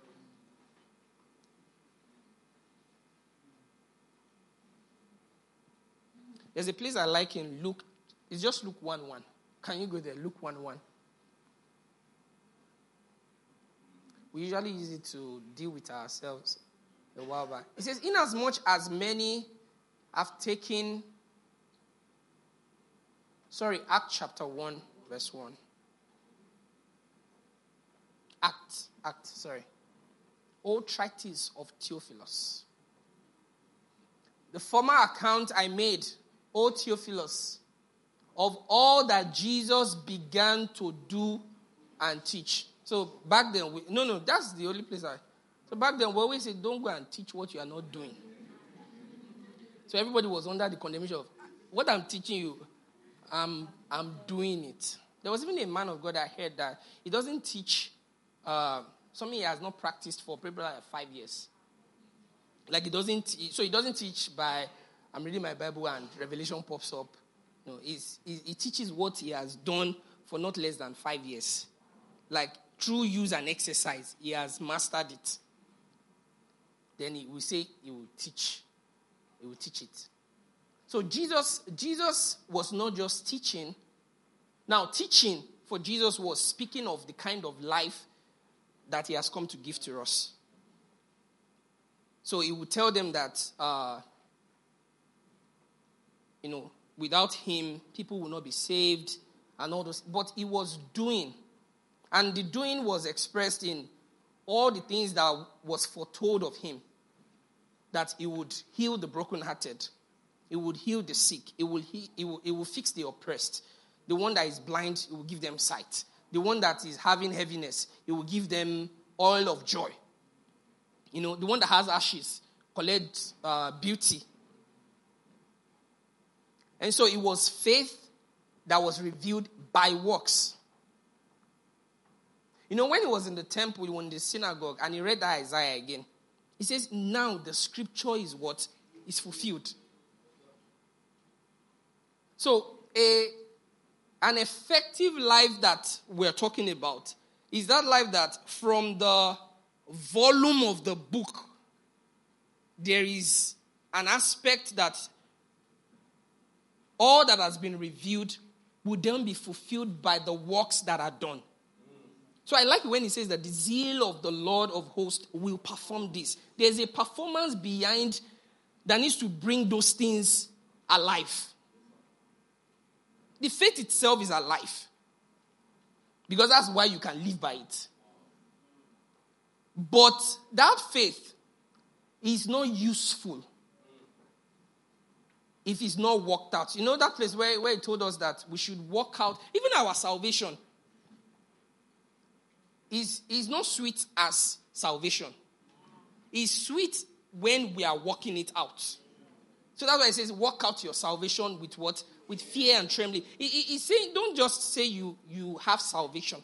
There's a place I like in Luke. It's just Luke 1:1. Can you go there? Luke 1:1. We usually use it to deal with ourselves a while back. It says, "Inasmuch as many have taken..." Acts chapter 1, verse 1. Old treatise of Theophilus. The former account I made, O Theophilus, of all that Jesus began to do and teach. So back then, that's the only place So back then, we always say, don't go and teach what you are not doing. So everybody was under the condemnation of, what I'm teaching you, I'm doing it. There was even a man of God I heard that he doesn't teach something he has not practiced for probably like 5 years. Like he doesn't teach by, I'm reading my Bible and Revelation pops up. No, he teaches what he has done for not less than 5 years. Like through use and exercise, he has mastered it. Then he will say he will teach. He will teach it. So Jesus was not just teaching. Now, teaching for Jesus was speaking of the kind of life that he has come to give to us. So he would tell them that, without him, people will not be saved and all those. But he was doing. And the doing was expressed in all the things that was foretold of him. That he would heal the brokenhearted. He would heal the sick. He will fix the oppressed. The one that is blind, he will give them sight. The one that is having heaviness, he will give them oil of joy. The one that has ashes, collect beauty. And so it was faith that was revealed by works. When he was in the temple, in the synagogue, and he read that Isaiah again, he says, now the scripture is what is fulfilled. So an effective life that we're talking about is that life that from the volume of the book, there is an aspect that all that has been revealed will then be fulfilled by the works that are done. So I like when he says that the zeal of the Lord of hosts will perform this. There's a performance behind that needs to bring those things alive. The faith itself is alive. Because that's why you can live by it. But that faith is not useful if it's not worked out. That place where he told us that we should work out, even our salvation is not sweet as salvation. It's sweet when we are working it out. So that's why it says, work out your salvation with what? With fear and trembling. He's saying, don't just say you have salvation.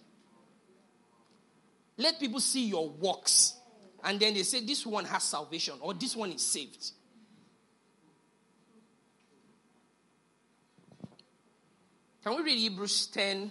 Let people see your works. And then they say, this one has salvation, or this one is saved. Can we read Hebrews 10?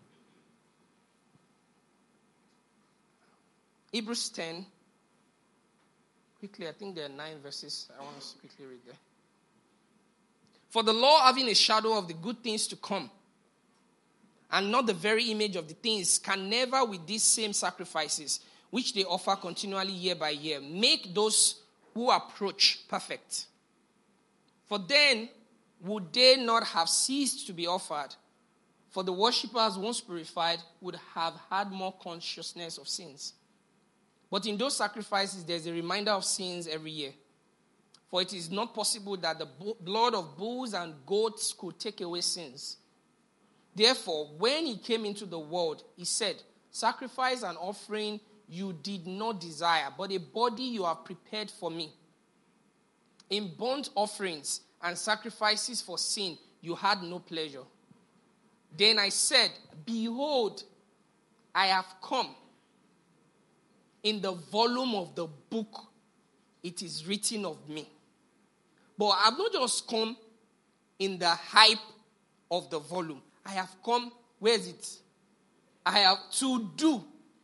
Hebrews 10. Quickly, I think there are 9 verses. I want to quickly read there. For the law, having a shadow of the good things to come, and not the very image of the things, can never with these same sacrifices, which they offer continually year by year, make those who approach perfect. For then would they not have ceased to be offered? For the worshippers, once purified, would have had more consciousness of sins. But in those sacrifices, there's a reminder of sins every year. For it is not possible that the blood of bulls and goats could take away sins. Therefore, when he came into the world, he said, sacrifice and offering you did not desire, but a body you have prepared for me. In burnt offerings and sacrifices for sin, you had no pleasure. Then I said, behold, I have come. In the volume of the book, it is written of me. But I have not just come in the hype of the volume. I have come, where is it? I have to do.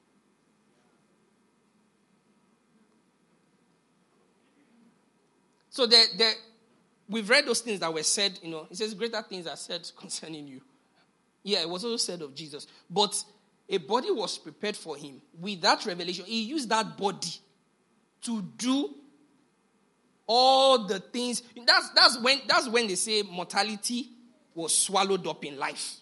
So we've read those things that were said, it says greater things are said concerning you. Yeah, it was also said of Jesus. But a body was prepared for him. With that revelation, he used that body to do all the things. That's when they say mortality was swallowed up in life.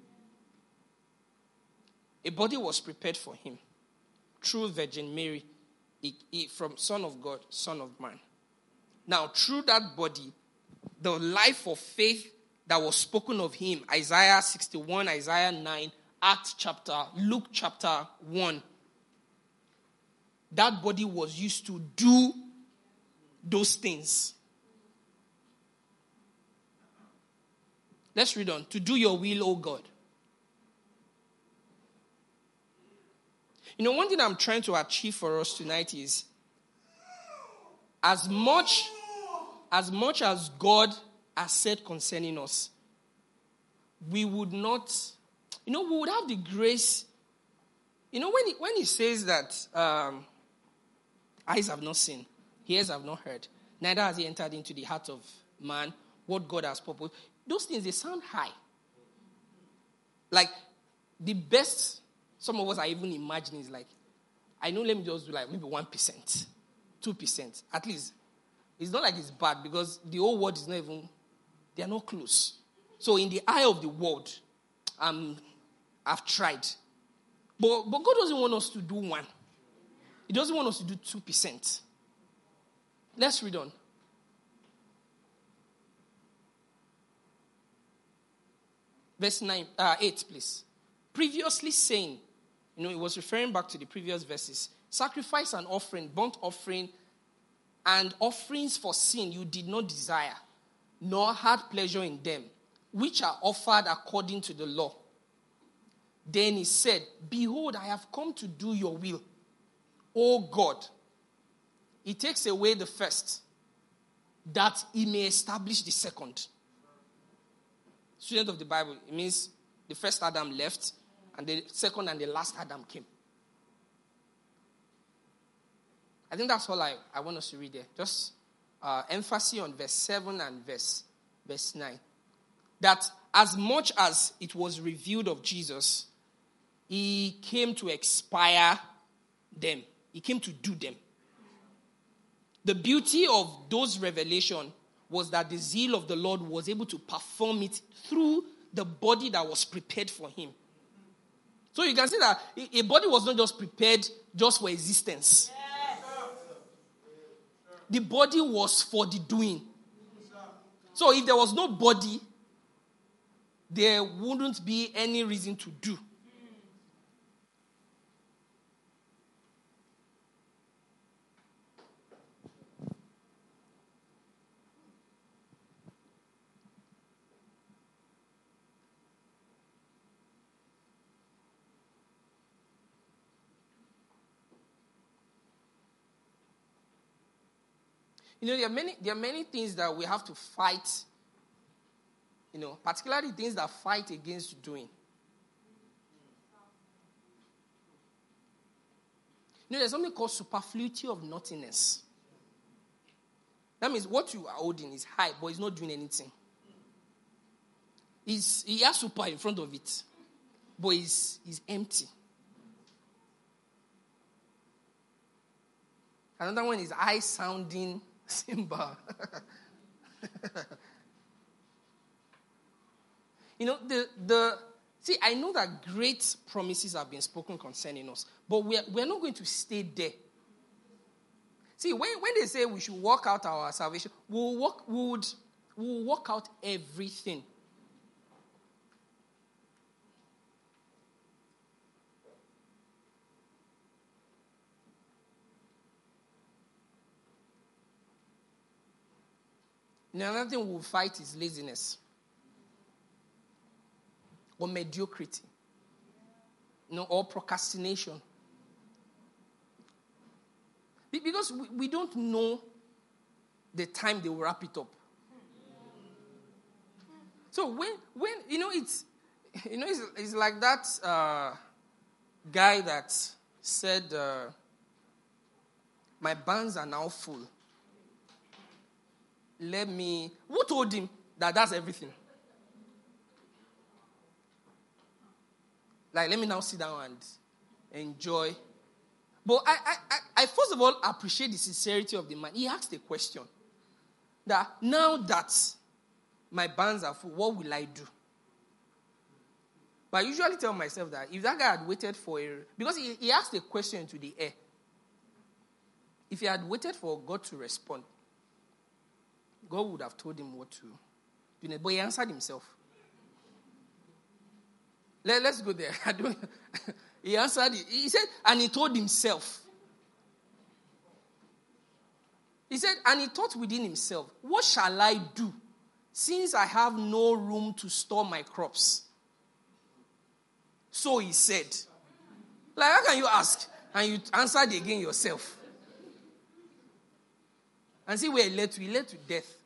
A body was prepared for him through Virgin Mary, from Son of God, Son of Man. Now, through that body, the life of faith that was spoken of him, Isaiah 61, Isaiah 9, Acts chapter, Luke chapter 1, that body was used to do those things. Let's read on. To do your will, O God. One thing I'm trying to achieve for us tonight is as much as God has said concerning us, we would not, we would have the grace. When he says that eyes have not seen, ears have not heard, neither has he entered into the heart of man what God has purposed. Those things, they sound high. Like, the best some of us are even imagining is like, let me just do like maybe 1%, 2%, at least. It's not like it's bad because the whole world is not even, they are not close. So in the eye of the world, I've tried. But God doesn't want us to do 1%. He doesn't want us to do 2%. Let's read on. Verse 8, please. Previously saying, it was referring back to the previous verses. Sacrifice and offering, burnt offering, and offerings for sin you did not desire, nor had pleasure in them, which are offered according to the law. Then he said, behold, I have come to do your will, O God. He takes away the first, that he may establish the second. Student of the Bible, it means the first Adam left, and the second and the last Adam came. I think that's all I want us to read there. Just emphasis on verse 7 and verse 9. That as much as it was revealed of Jesus, he came to expire them. He came to do them. The beauty of those revelations was that the zeal of the Lord was able to perform it through the body that was prepared for him. So you can see that a body was not just prepared just for existence. The body was for the doing. So if there was no body, there wouldn't be any reason to do. There are many things that we have to fight, particularly things that fight against doing. There's something called superfluity of nothingness. That means what you are holding is high, but it's not doing anything. He has super in front of it, but it's empty. Another one is high-sounding cymbal. See, I know that great promises have been spoken concerning us, but we're not going to stay there. See, when they say we should work out our salvation, we'll work out everything. Another thing we'll fight is laziness or mediocrity, or procrastination. Because we don't know the time they will wrap it up. So when it's like that guy that said, my barns are now full. Who told him that that's everything? Like, let me now sit down and enjoy. But I first of all appreciate the sincerity of the man. He asked a question. That now that my barns are full, what will I do? But I usually tell myself that if that guy had waited for because he asked a question into the air. If he had waited for God to respond, God would have told him what to do. But he answered himself. Let's go there. He answered it. He said, and he told himself. He said, and he thought within himself, what shall I do since I have no room to store my crops? So he said. Like, how can you ask? And you answered again yourself. And see where he led to death.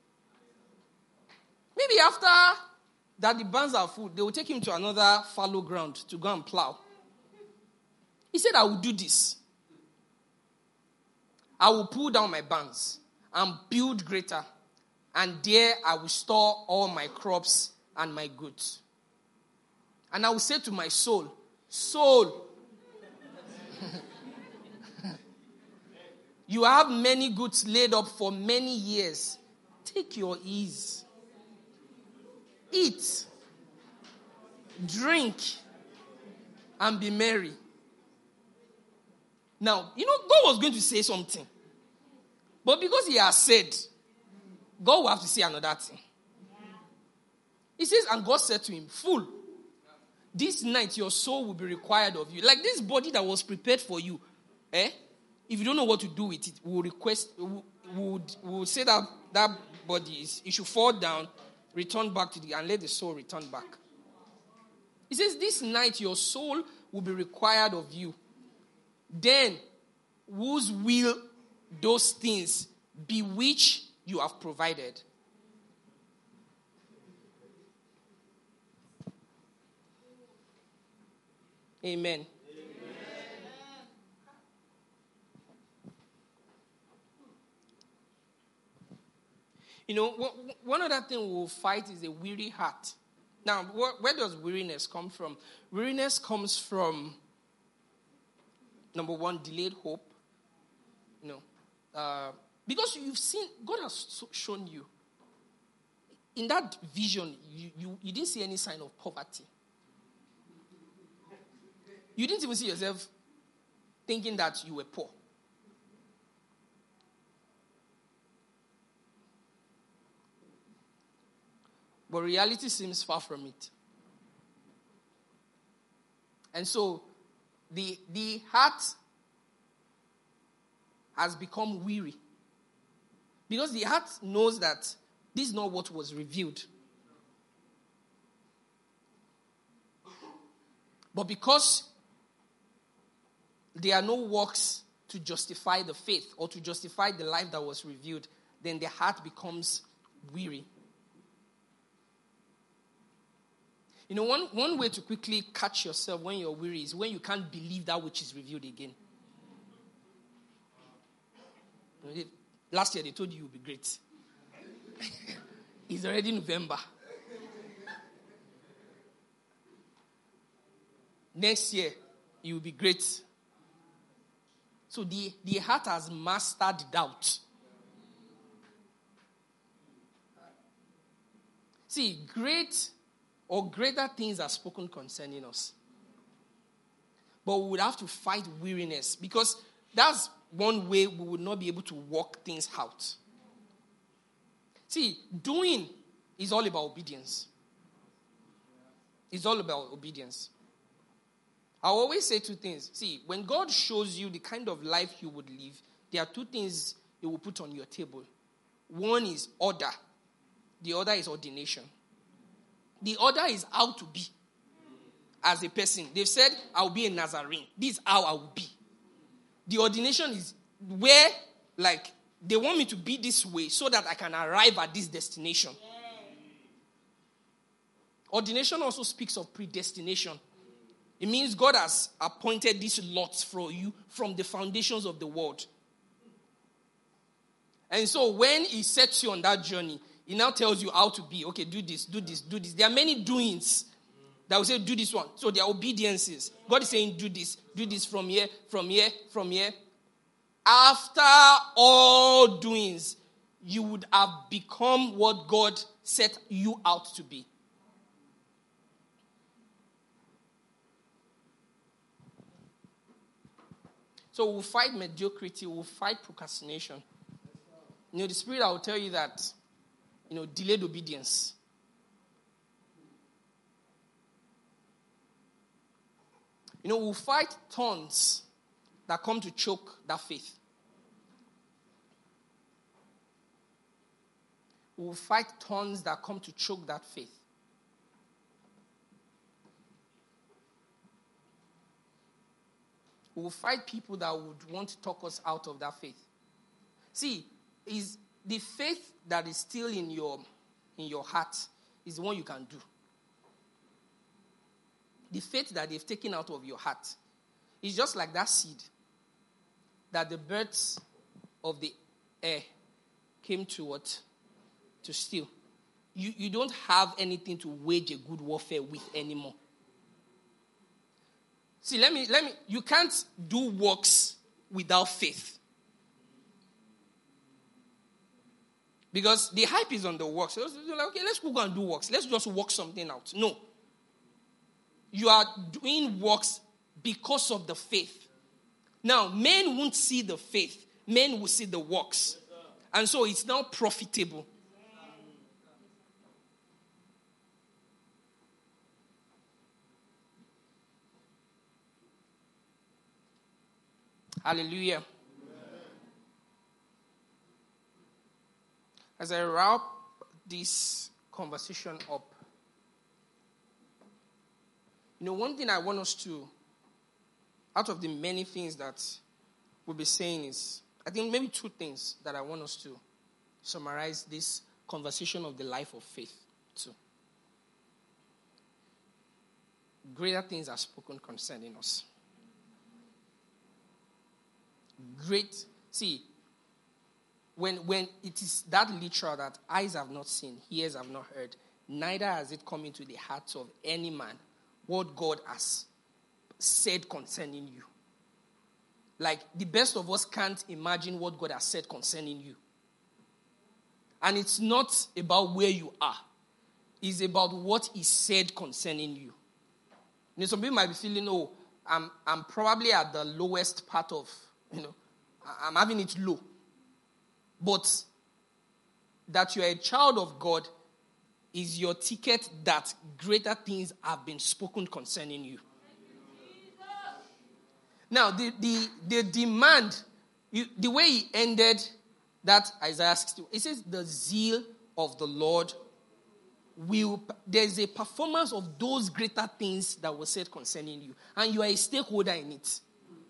Maybe after that the barns are full, they will take him to another fallow ground to go and plow. He said, I will do this. I will pull down my barns and build greater, and there I will store all my crops and my goods. And I will say to my soul, soul, you have many goods laid up for many years. Take your ease. Eat, drink, and be merry. Now, God was going to say something. But because he has said, God will have to say another thing. He says, and God said to him, fool, this night your soul will be required of you. Like this body that was prepared for you, if you don't know what to do with it, we will say that body it should fall down, return back to and let the soul return back. He says, this night your soul will be required of you. Then, whose will those things be which you have provided? Amen. You know, one other thing we'll fight is a weary heart. Now, where does weariness come from? Weariness comes from, number one, delayed hope. You know, because you've seen, God has shown you. In that vision, you didn't see any sign of poverty. You didn't even see yourself thinking that you were poor. But reality seems far from it. And so, the heart has become weary. Because the heart knows that this is not what was revealed. But because there are no works to justify the faith or to justify the life that was revealed, then the heart becomes weary. You know, one way to quickly catch yourself when you're weary is when you can't believe that which is revealed again. Last year they told you you'll be great. It's already November. Next year, you'll be great. So the heart has mastered doubt. See, great or greater things are spoken concerning us. But we would have to fight weariness because that's one way we would not be able to work things out. See, doing is all about obedience. It's all about obedience. I always say two things. See, when God shows you the kind of life you would live, there are two things He will put on your table. One is order. The other is ordination. The order is how to be as a person. They've said, I'll be a Nazarene. This is how I will be. The ordination is where, like, they want me to be this way so that I can arrive at this destination. Ordination also speaks of predestination. It means God has appointed these lots for you from the foundations of the world. And so when He sets you on that journey, He now tells you how to be. Okay, do this, do this, do this. There are many doings that will say, do this one. So there are obediences. God is saying, do this from here, from here, from here. After all doings, you would have become what God set you out to be. So we'll fight mediocrity, we'll fight procrastination. You know, the Spirit will tell you that, you know, delayed obedience. You know, we'll fight thorns that come to choke that faith. We'll fight thorns that come to choke that faith. We will fight people that would want to talk us out of that faith. See, is the faith that is still in your heart is the one you can do. The faith that they've taken out of your heart is just like that seed that the birds of the air came to what? To steal. You don't have anything to wage a good warfare with anymore. See, let me, you can't do works without faith. Because the hype is on the works. So you're like, okay, let's go and do works. Let's just work something out. No. You are doing works because of the faith. Now, men won't see the faith. Men will see the works. And so it's now profitable. Hallelujah. As I wrap this conversation up, one thing I want us to, out of the many things that we'll be saying is, I think maybe two things that I want us to summarize this conversation of the life of faith to. Greater things are spoken concerning us. When it is that literal that eyes have not seen, ears have not heard, neither has it come into the hearts of any man what God has said concerning you. Like, the best of us can't imagine what God has said concerning you. And it's not about where you are. It's about what He said concerning you. Some people might be feeling, I'm probably at the lowest part of, I'm having it low. But that you're a child of God is your ticket that greater things have been spoken concerning you. Now, the demand, the way he ended that Isaiah 60, it says the zeal of the Lord there's a performance of those greater things that were said concerning you. And you are a stakeholder in it.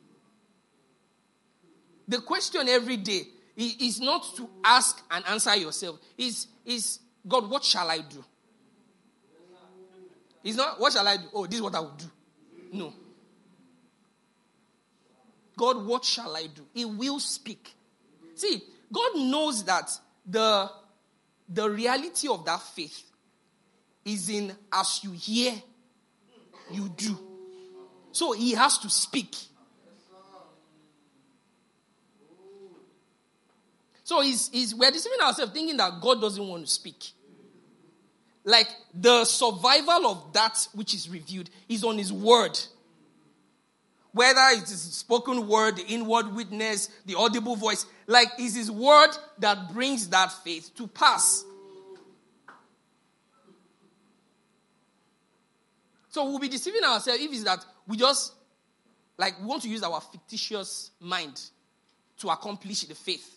The question every day is not to ask and answer yourself. Is God, what shall I do? It's not, what shall I do? Oh, this is what I will do. No. God, what shall I do? He will speak. See, God knows that the reality of that faith is in as you hear, you do. So He has to speak. So we're deceiving ourselves thinking that God doesn't want to speak. Like, the survival of that which is revealed is on His word. Whether it is spoken word, the inward witness, the audible voice, like, it's His word that brings that faith to pass. So we'll be deceiving ourselves if it's that we just, we want to use our fictitious mind to accomplish the faith.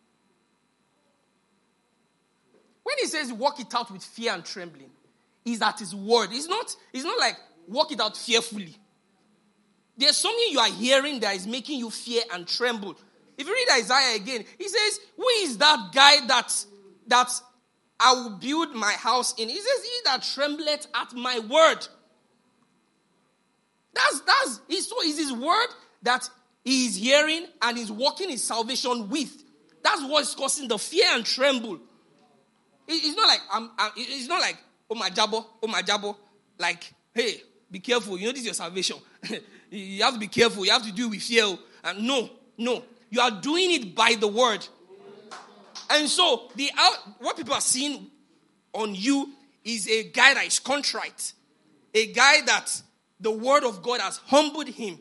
When He says walk it out with fear and trembling, is that His word. It's not like walk it out fearfully. There's something you are hearing that is making you fear and tremble. If you read Isaiah again, he says, who is that guy that I will build my house in? He says, he that trembleth at my word. It's His word that He is hearing and is walking His salvation with. That's what's causing the fear and tremble. It's not like, oh my jabo, like, hey, be careful. You know this is your salvation. You have to be careful. You have to do it with fear. And no. You are doing it by the word. And so, what people are seeing on you is a guy that is contrite. A guy that the word of God has humbled him.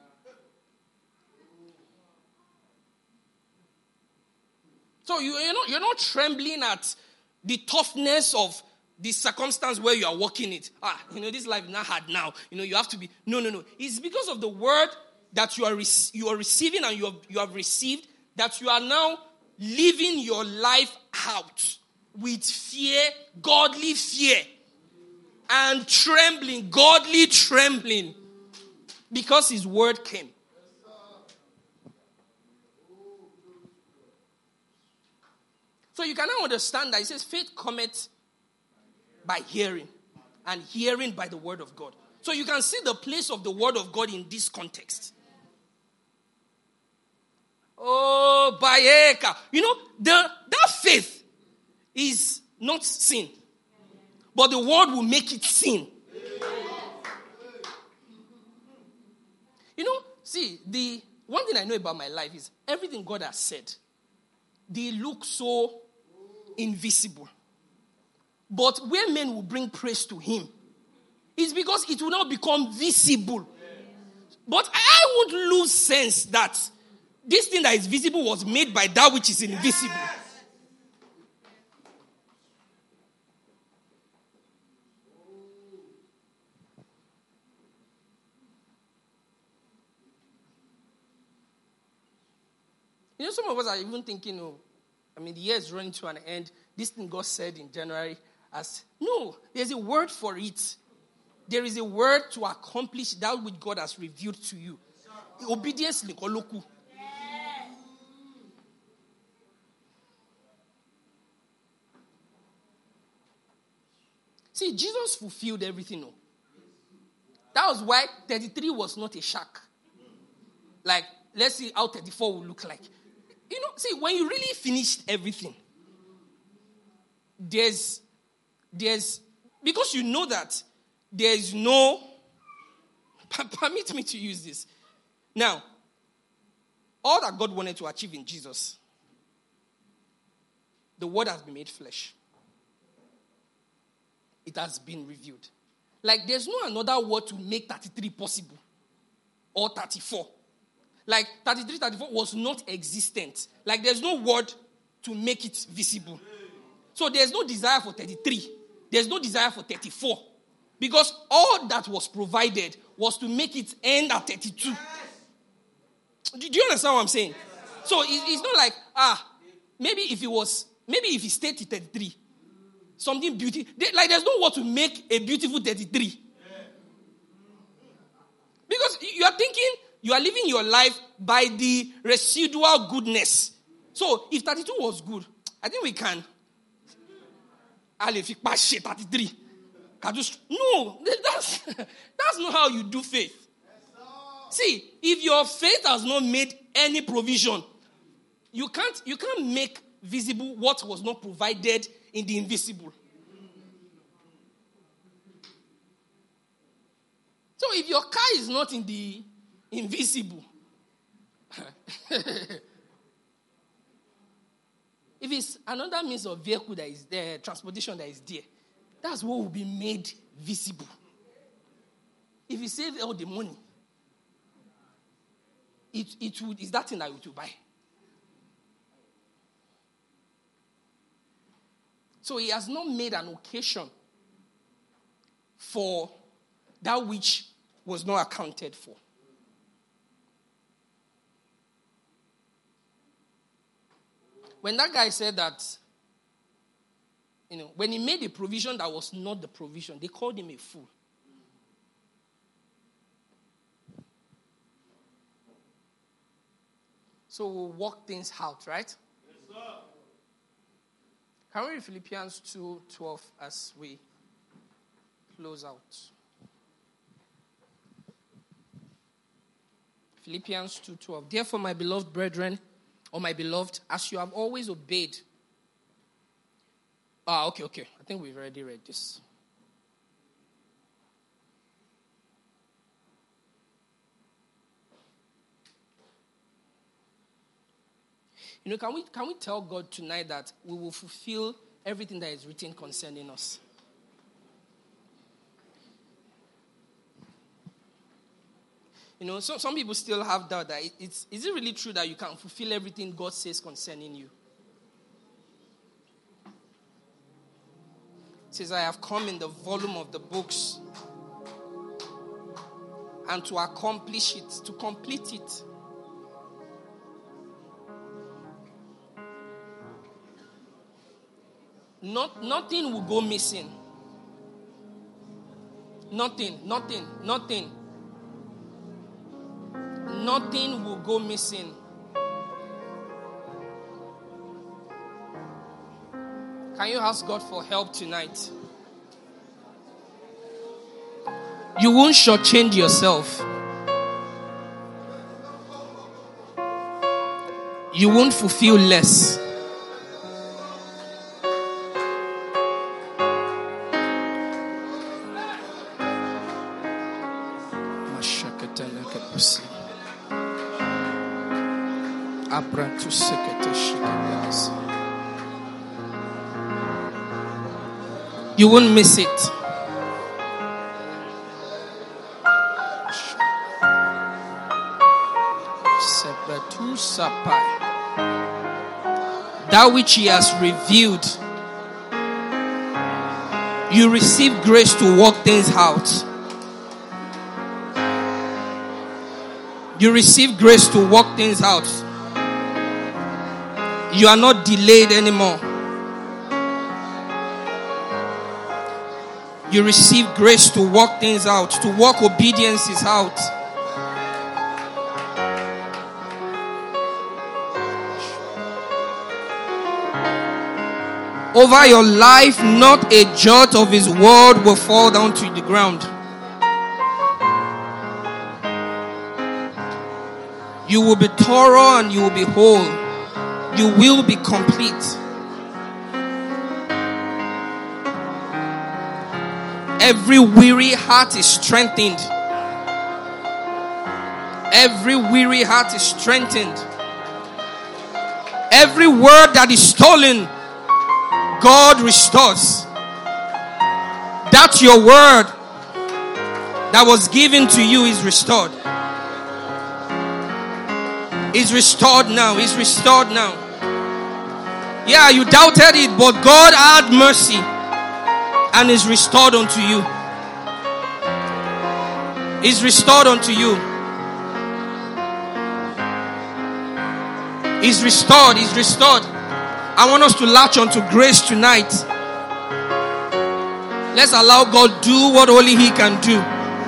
So you're not trembling at the toughness of the circumstance where you are walking it. This life is not hard now. You have to be. No. It's because of the word that you are receiving and you have received that you are now living your life out with fear, godly fear, and trembling, godly trembling, because His word came. So you can now understand that it says faith cometh by hearing, and hearing by the word of God. So you can see the place of the word of God in this context. Oh, Bayeka. That faith is not sin. But the word will make it sin. See, the one thing I know about my life is everything God has said, they look so invisible. But where men will bring praise to Him, is because it will not become visible. But I would lose sense that this thing that is visible was made by that which is invisible. Some of us are even thinking, the year is running to an end. This thing God said in January no, there's a word for it. There is a word to accomplish that which God has revealed to you. Obedience likoloku. See, Jesus fulfilled everything. No? That was why 33 was not a shack. Like, let's see how 34 will look like. See, when you really finished everything, there's because you know that there's no, permit me to use this. Now, all that God wanted to achieve in Jesus, the word has been made flesh. It has been revealed. Like, there's no another word to make 33 possible. Or 34. Like, 33, 34 was not existent. Like, there's no word to make it visible. So, there's no desire for 33. There's no desire for 34. Because all that was provided was to make it end at 32. Do you understand what I'm saying? So, it's not like, maybe if he stayed to 33, something beautiful. Like, there's no word to make a beautiful 33. Because you are thinking you are living your life by the residual goodness. So, if 32 was good, I think we can. 33. No, that's not how you do faith. See, if your faith has not made any provision, you can't make visible what was not provided in the invisible. So if your car is not in the invisible, if it's another means of vehicle that is there, transportation that is there, that's what will be made visible. If you save all the money, it's that thing that you will buy. So he has not made an occasion for that which was not accounted for. When that guy said that, when he made a provision that was not the provision, they called him a fool. So we'll work things out, right? Yes, sir. Can we read Philippians 2:12 as we close out? Philippians 2:12. Therefore, my beloved brethren, or my beloved, as you have always obeyed. Okay. I think we've already read this. Can we tell God tonight that we will fulfill everything that is written concerning us? Some people still have doubt that is it really true that you can fulfill everything God says concerning you? It says, I have come in the volume of the books and to accomplish it, to complete it. Nothing will go missing. Nothing will go missing. Can you ask God for help tonight? You won't shortchange yourself. You won't fulfill less. You won't miss it. That which he has revealed, you receive grace to work things out. You receive grace to work things out. You are not delayed anymore. You receive grace to work things out, to work obediences out. Over your life, not a jot of His word will fall down to the ground. You will be thorough and you will be whole. You will be complete. Every weary heart is strengthened. Every weary heart is strengthened. Every word that is stolen, God restores. That your word that was given to you is restored. Is restored now. Is restored now. Yeah, you doubted it, but God had mercy and is restored unto you. Is restored unto you. Is restored. Is restored. I want us to latch onto grace tonight. Let's allow God do what only He can do.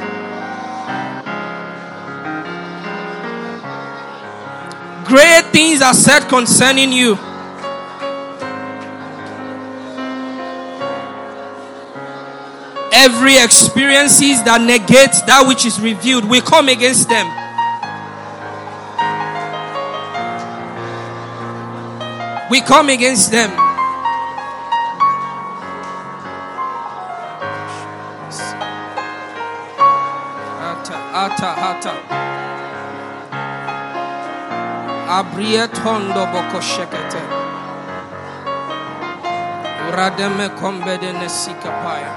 Great things are said concerning you. Every experiences that negates that which is revealed, we come against them. We come against them. Ata. Abrietondo boko shekete. Urademe kombede nesikapaya.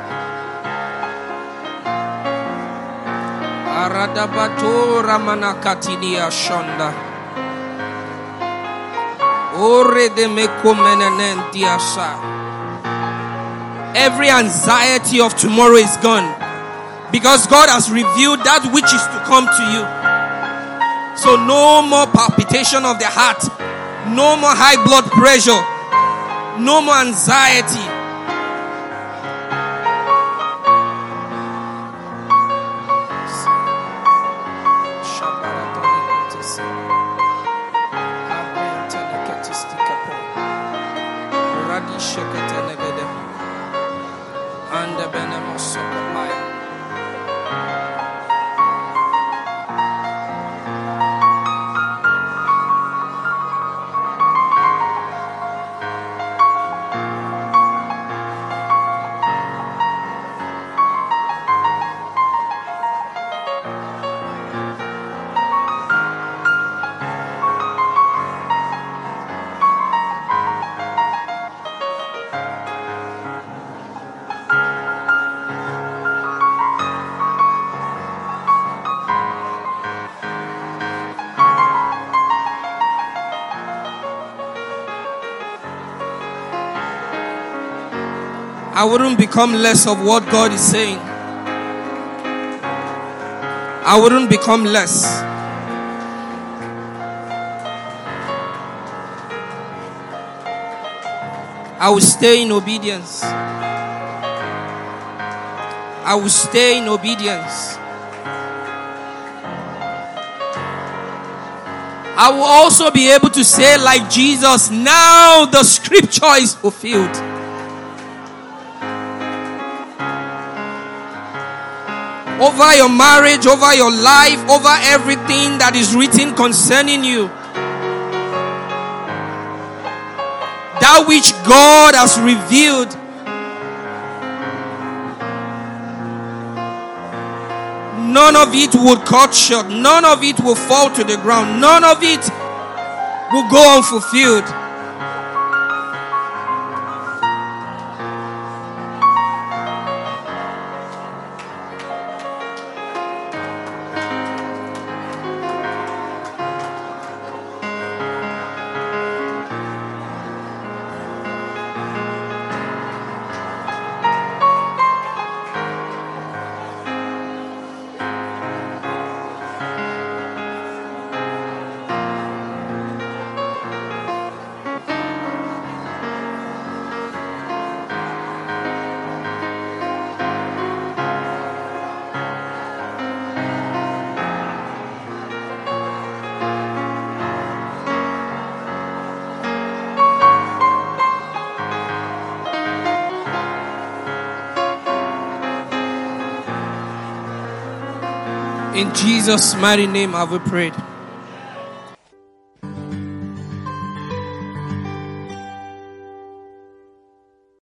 Aradabato ramana katinia shonda. Every anxiety of tomorrow is gone, because God has revealed that which is to come to you. So no more palpitation of the heart, no more high blood pressure, no more anxiety. I wouldn't become less of what God is saying. I wouldn't become less. I will stay in obedience. I will stay in obedience. I will also be able to say like Jesus, now the scripture is fulfilled. Over your marriage, over your life, over everything that is written concerning you. That which God has revealed. None of it will cut short. None of it will fall to the ground. None of it will go unfulfilled. In Jesus' mighty name have we prayed.